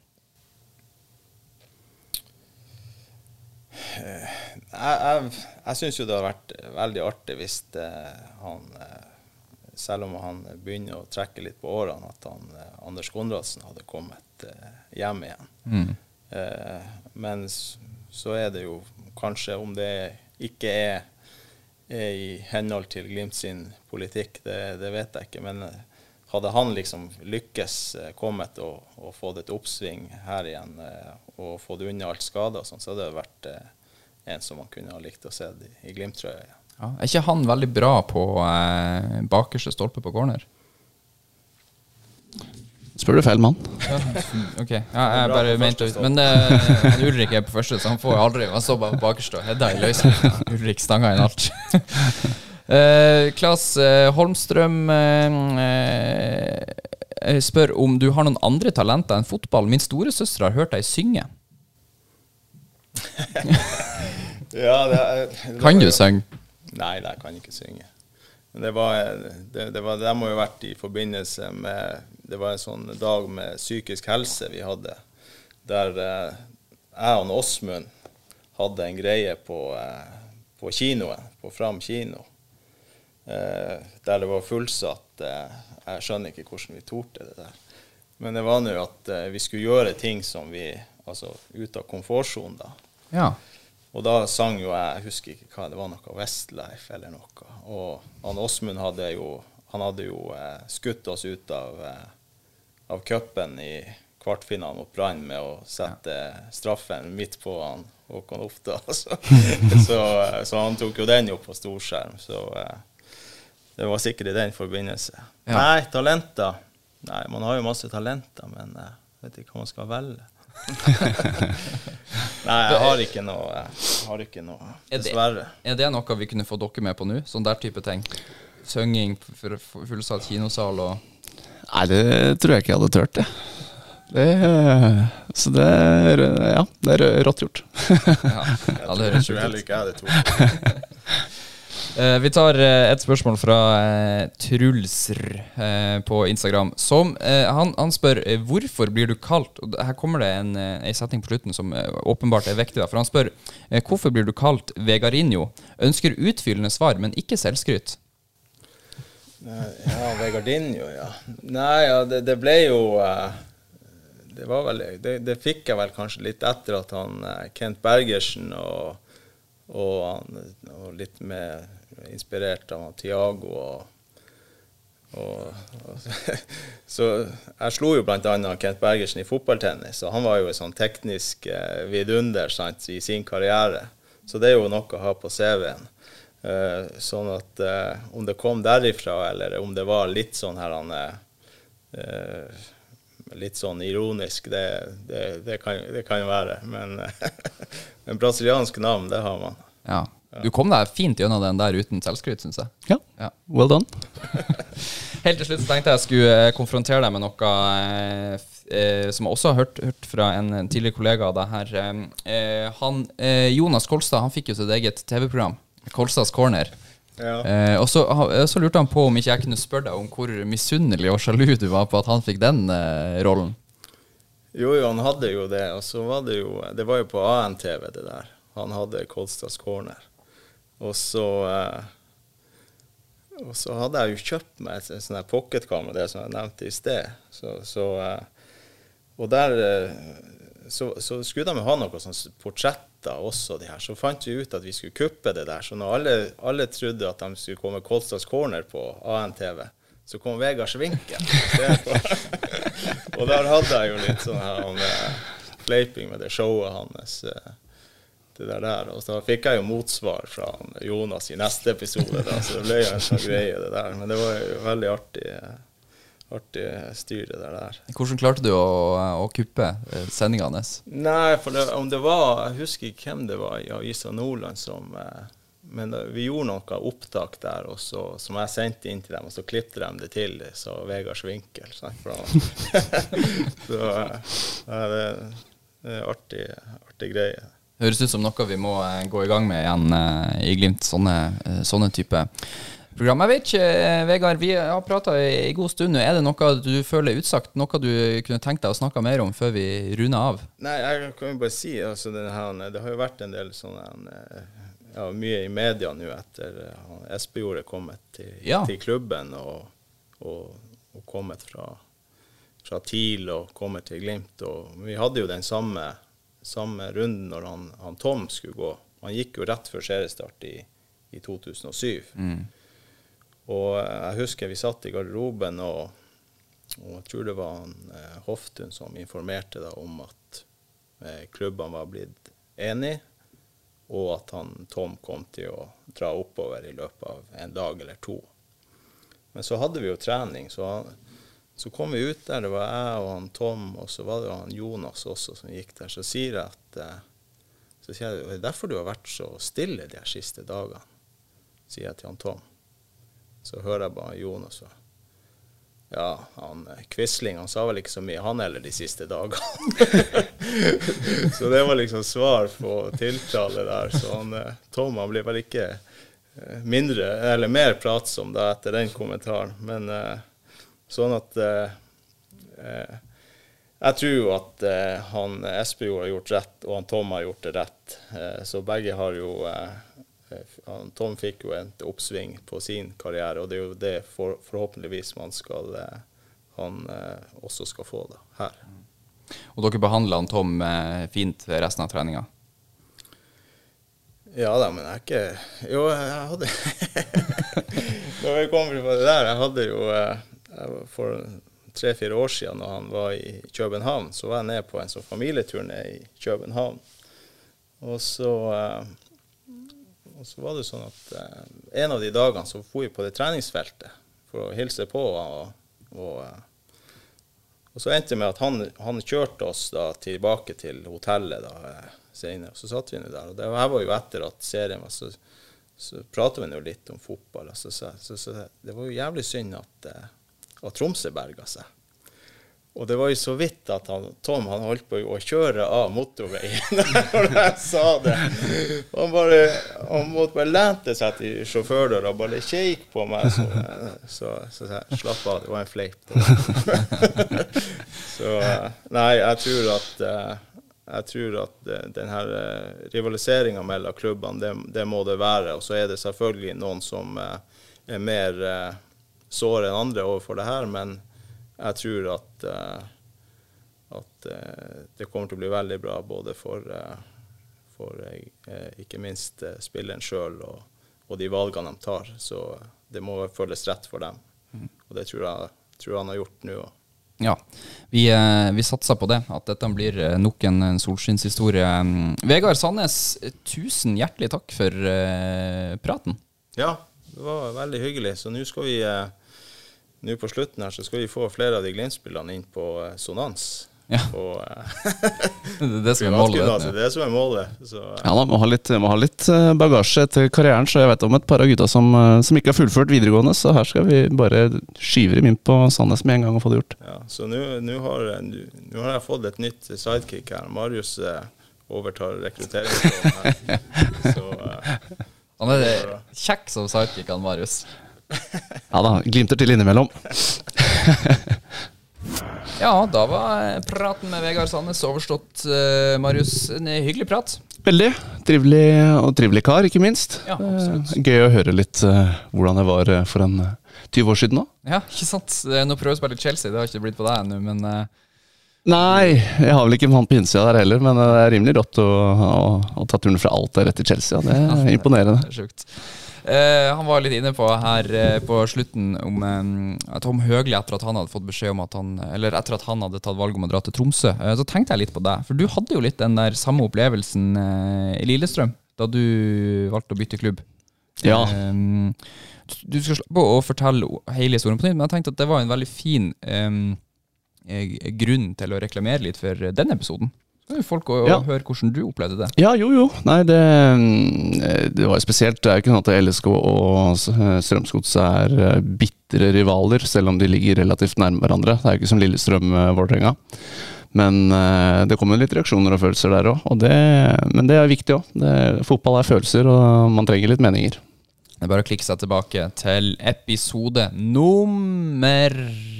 Jeg, jeg, jeg synes jo det har vært veldig artig hvis eh, han, eh, selv om han begynner å trekke litt på årene, at han, eh, Anders Konradsen hadde kommet eh, hjem igjen. Mm. Eh, men så er det jo kanskje, om det ikke er, er i henhold til Glimt sin politikk, det, det vet jeg ikke, men hadde han liksom lykkes eh, kommet og, og fått et oppsving her igjen, eh, og fått unna alt skader og sånt, så hadde det vært eh, en som man kunne ha likt å se i, i Glimt-trøya. Ja. Ja, er ikke han veldig bra på eh, bakerste stolpe på corner? Spør du feil mann? Ja, ok, ja, jeg bare mente ut. Men uh, Ulrik er på første, så han får aldri. Han så bare på bakerste og hedda i løsning. Ulrik stanga inn alt. uh, Klas uh, Holmstrøm uh, uh, spør om du har noen andre talenter enn fotball. Min store søster har hørt deg synge. Ja, det, det kan du synge? Nei, jeg kan ikke synge. Men det var, det, det var, det må jo vært i forbindelse med, det var en sånn dag med psykisk helse vi hadde, der eh, jeg og Åsmund hadde en greie på, eh, på kinoen, på Fram kino, eh, der det var fullsatt. Eh, jeg skjønner ikke hvordan vi torde det der. Men det var nå at eh, vi skulle gjøre ting som vi, altså ut av komfortsonen da. Ja. Og da sang jo jeg, jeg husker ikke hva, det var noe Westlife eller noe. Og han Åsmund hadde jo, han hadde jo eh, skutt oss ut av, eh, av cupen i kvartfinalen mot Brann med å sette straffen midt på han, Håkon Ofta. Så, så, så han tok jo den opp på storskjerm. Så eh, det var sikkert i den forbindelse. Ja. Nei, talenter. Nei, man har jo masse talenter, men jeg eh, vet ikke hva man skal velge. Nei, jeg har ikke noe, jeg har ikke noe, dessverre. Er det, er det noe vi kunne få dere med på nå? Sånn der type ting? Sønging for fullsatt kinosal og... Nei, det tror jeg ikke jeg hadde tørt det. Det, så det er, ja, det er rått gjort. Ja, ja, det høres jo heller ikke jeg det tror. uh, Vi tar uh, et spørsmål fra uh, Trulsr uh, på Instagram som, uh, han, han spør uh, hvorfor blir du kalt, og her kommer det en, uh, en setning på slutten som uh, åpenbart er viktig da, for han spør uh, hvorfor blir du kalt Vegarinho? Ønsker utfyllende svar, men ikke selvskryt. Ja, Vegardinho, ja. Nei, ja, det, det ble jo uh, det var vel, det, det fikk jeg vel kanskje litt etter at han uh, Kent Bergersen og, og, han, og litt mer inspirert av Thiago og, og, og så jeg slo jo blant annet Kent Bergersen i fotballtennis, og han var jo en sånn teknisk uh, vidunder, sant, i sin karriere, så det er jo noe å ha på C V-en. Uh, sånn at uh, om det kom derifra, eller om det var litt sånn her han, uh, litt sånn ironisk, det, det, det, kan, det kan jo være, men en brasiliansk navn, det har man. Ja, du kom deg fint gjennom den der uten selvskryt, synes jeg. Ja, ja. Well done. Helt til slutt så tenkte jeg jeg skulle konfrontere deg med noe eh, som jeg også har hørt, hørt fra en, en tidligere kollega av deg her. Eh, han, eh, Jonas Kolstad, han fikk jo sitt eget T V-program, Kolstads Corner. Ja. Eh, og så, så lurte han på om ikke jeg kunne spørre deg om hvor misunnelig og sjalu du var på at han fikk den eh, rollen. Jo, jo, han hadde jo det, og så var det jo, det var jo på A N T V det der. Han hadde Kolstads Corner. Og så, eh, og så hadde jeg jo kjøpt meg et, et sånn her pocketkamera, det som jeg nevnte i sted. Så, så, eh, og der, eh, så, så skulle de ha noe sånn portrett også de her, så fant vi ut at vi skulle kuppe det der, så når alle, alle trodde at de skulle komme Kolstads Corner på A N T V, så kom Vegards Vinkel. Og der hadde jeg jo litt sånn her om fleiping med det showet hans, det der der, og så fikk jeg jo motsvar fra Jonas i neste episode da, så det ble jo en sånn greie det der, men det var jo veldig artig artig styr det der. Hvordan klarte du å, å kuppe sendingene? Nei, for det, om det var, jeg husker ikke hvem det var i Avisa Nordland som, men vi gjorde noe opptak der, og så, som jeg sendte inn til dem, og så klippte de det til, så Vegards Vinkel. Så ja, det, det er artig, artig greie. Det høres ut som noe vi må gå i gang med igjen i Glimt, sånne, sånne type program. Jeg vet ikke, Vegard, vi har pratet i god stund nå. Er det noe du føler utsagt, noe du kunne tenkt deg å snakke mer om før vi runder av? Nei, jeg kan jo bare si, altså, det, her, det har jo vært en del sånne, ja, mye i media nå etter Espejord er kommet til, ja. til klubben og, og, og kommet fra, fra TIL og kommet til Glimt. Og vi hadde jo den samme, samme runden når han, han Tom skulle gå. Han gikk jo rett før seriestart i, i to tusen og syv. Mm. Og jeg husker vi satt i garderoben, og, og jeg tror det var han, eh, Hoftun som informerte da om at eh, klubben var blitt enig, og at han, Tom kom til å dra oppover i løpet av en dag eller to. Men så hadde vi jo trening, så, han, så kom vi ut der, det var jeg og han Tom, og så var det han Jonas også som gikk der. Så sier jeg at, eh, så sier jeg, det er derfor du har vært så stille de her siste dagene, sier jeg til han Tom. Så hører jeg bare Jonas og ja, han Quisling, han sa vel ikke så mye, han heller de siste dagene. Så det var liksom svar på tiltale der. Så han, Tom, han ble vel ikke mindre, eller mer pratsom da etter den kommentaren. Men sånn at eh, jeg tror jo at eh, han Espejord har gjort rett, og han Tom har gjort det rett. Eh, så begge har jo eh, han, Tom fikk jo en oppsving på sin karriere, og det er jo det for, forhåpentligvis man skal eh, han eh, også skal få da, her. Og dere behandler han Tom eh, fint resten av treninga? Ja da, men jeg er ikke Jo, jeg hadde Når vi kommer på det der, jeg hadde jo jeg for tre-fire år siden, når han var i København, så var jeg nede på en sånn familietur nede i København. Og så og så var det sånn at en av de dagene så får vi på det treningsfeltet for å hilse på, og, og, og så endte det med at han, han kjørte oss da tilbake til hotellet da, senere, og så satt vi nå der, og det her var jo etter at serien var, så, så pratet vi jo litt om fotball, og så, så, så, så det var jo jævlig synd at, at Tromsø berget seg. Og det var jo så vidt at han, Tom han holdt på å kjøre av motorveien når jeg sa det. Han, bare, han måtte bare lente seg til sjåførdøren og bare kjek på meg, så, så, så, så jeg slapp av, det var en fleip. Så nei, jeg tror at Jeg tror at den her rivaliseringen mellom klubbene, det, det må det være. Og så er det selvfølgelig noen som er mer såre enn andre overfor det her, men jeg tror at, at det kommer til å bli veldig bra både for, for ikke minst spilleren selv og, og de valgene de tar. Så det må føles rett for dem. Og det tror jeg, tror jeg han har gjort nå også. Ja, vi, vi satser på det, at dette blir nok en solskinnshistorie. Vegard Sandnes, tusen hjertelig takk for uh, praten. Ja, det var veldig hyggelig. Så nå skal vi, uh, nå på slutten her, så skal vi få flere av de Glimt-spillerne inn på uh, Sonans. Ja. Og, uh, det er det som er målet. Det er det som er målet. Så, uh. Ja, da må ha litt, må ha litt bagasje etter karrieren, så jeg vet om et par av gutta som, som ikke har fullført videregående, så her skal vi bare skyve dem inn på Sandnes med en gang og få det gjort. Ja, så nå har, har jeg fått et nytt sidekick her. Marius uh, overtar rekrutteringen her. Så, uh, han er kjekk som sidekick, han Marius. Ja da, glimter til innimellom. Ja, da var praten med Vegard Sandnes overstått, uh, Marius. En hyggelig prat. Veldig. Trivelig og trivelig kar, ikke minst. Ja, absolutt. Uh, gøy å høre litt uh, hvordan det var uh, for en uh, tyve år siden nå. Ja, ikke sant. Nå prøver jeg å spille Chelsea, det har ikke blitt på deg ennå, men... Uh... Nei, jeg har vel ikke en mann på innsida der heller, men det er rimelig rått å, å, å ta turen fra alt der rett til Chelsea. Det er ja, imponerende. Det er sjukt. Uh, han var litt inne på her uh, på slutten om um, Tom Høgli etter at han hadde fått beskjed om at han Eller etter at han hadde tatt valg om å dra til Tromsø. Uh, så tenkte jeg litt på deg, for du hadde jo litt den der samme opplevelsen uh, i Lillestrøm da du valgte å bytte klubb. Ja. Um, du skal slappe å fortelle hele historien på nytt, men jeg tenkte at det var en veldig fin um, grunn til å reklamere litt for den episoden. Så er folk å, ja. å høre hvordan du opplevde det. Ja, jo, jo. Nei, det, det var spesielt. Det er jo ikke sånn at L S K og Strømsgodset er bittre rivaler, selv om de ligger relativt nærme hverandre. Det er jo ikke som Lillestrøm-Vålerenga. Men det kommer litt reaksjoner og følelser der også. Og det, men det er viktig også. Fotball er følelser, og man trenger litt meninger. Det er bare å klikke seg tilbake til episode nummer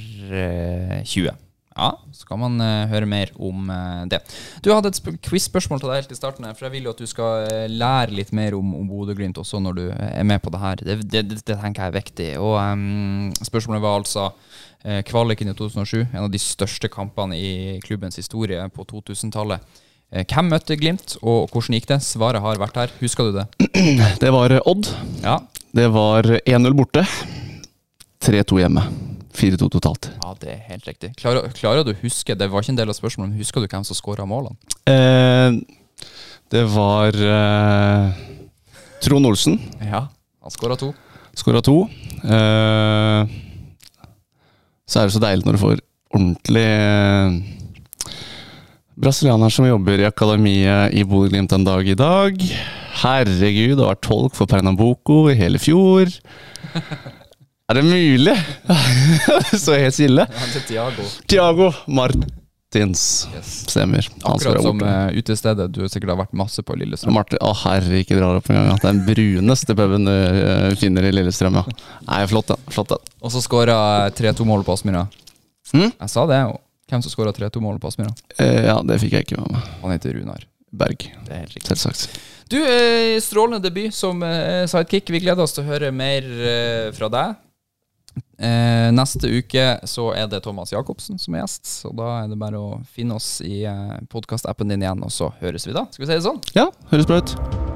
tjue. Ja, så kan man uh, høre mer om uh, det. Du hadde et sp- quiz-spørsmål til deg helt i starten, for jeg vil jo at du skal uh, lære litt mer om, om Bodø/Glimt også når du uh, er med på det her. Det, det, det, det tenker jeg er viktig. Og um, spørsmålet var altså uh, kvaliken i to tusen og sju, en av de største kampene i klubbens historie på to tusen-tallet. Uh, hvem møtte Glimt, og hvordan gikk det? Svaret har vært her. Husker du det? Det var Odd. Ja. Det var én null borte. tre to hjemme. fire to totalt. Ja, det er helt riktig. Klarer, klarer du å huske, det var ikke en del av spørsmålet, men husker du hvem som skåret målene? Eh, det var eh, Trond Olsen. Ja, han skåret to. Skåret to. Eh, så er det så deilig når du får ordentlig eh, brasilianer som jobber i akademiet i Bodø/Glimt en dag i dag. Herregud, det var tolk for Pernambuco i hele fjor. Er det mulig? Så helt stille. Han heter Thiago. Thiago Martins. Yes. Stemmer. Akkurat som uh, utestedet du sikkert har vært masse på Lillestrøm. Martin, å herre, ikke drar opp en gang. Det er den bruneste puben du uh, finner i Lillestrøm, ja. Nei, flott den, flott den. Og så skåret tre to mål på Aspmyra. Hmm? Jeg sa det. Hvem som skåret tre to mål på Aspmyra? Eh, ja, det fikk jeg ikke med meg. Han heter Runar Berg. Det er helt riktig. Selvsagt. Du, eh, strålende debut som eh, sidekick. Vi gleder oss til å høre mer eh, fra deg. Eh, neste uke så er det Thomas Jakobsen som er gjest, så da er det bare å finne oss i eh, podcast-appen din igjen, og så høres vi da. Skal vi si det sånn? Ja, høres bra ut.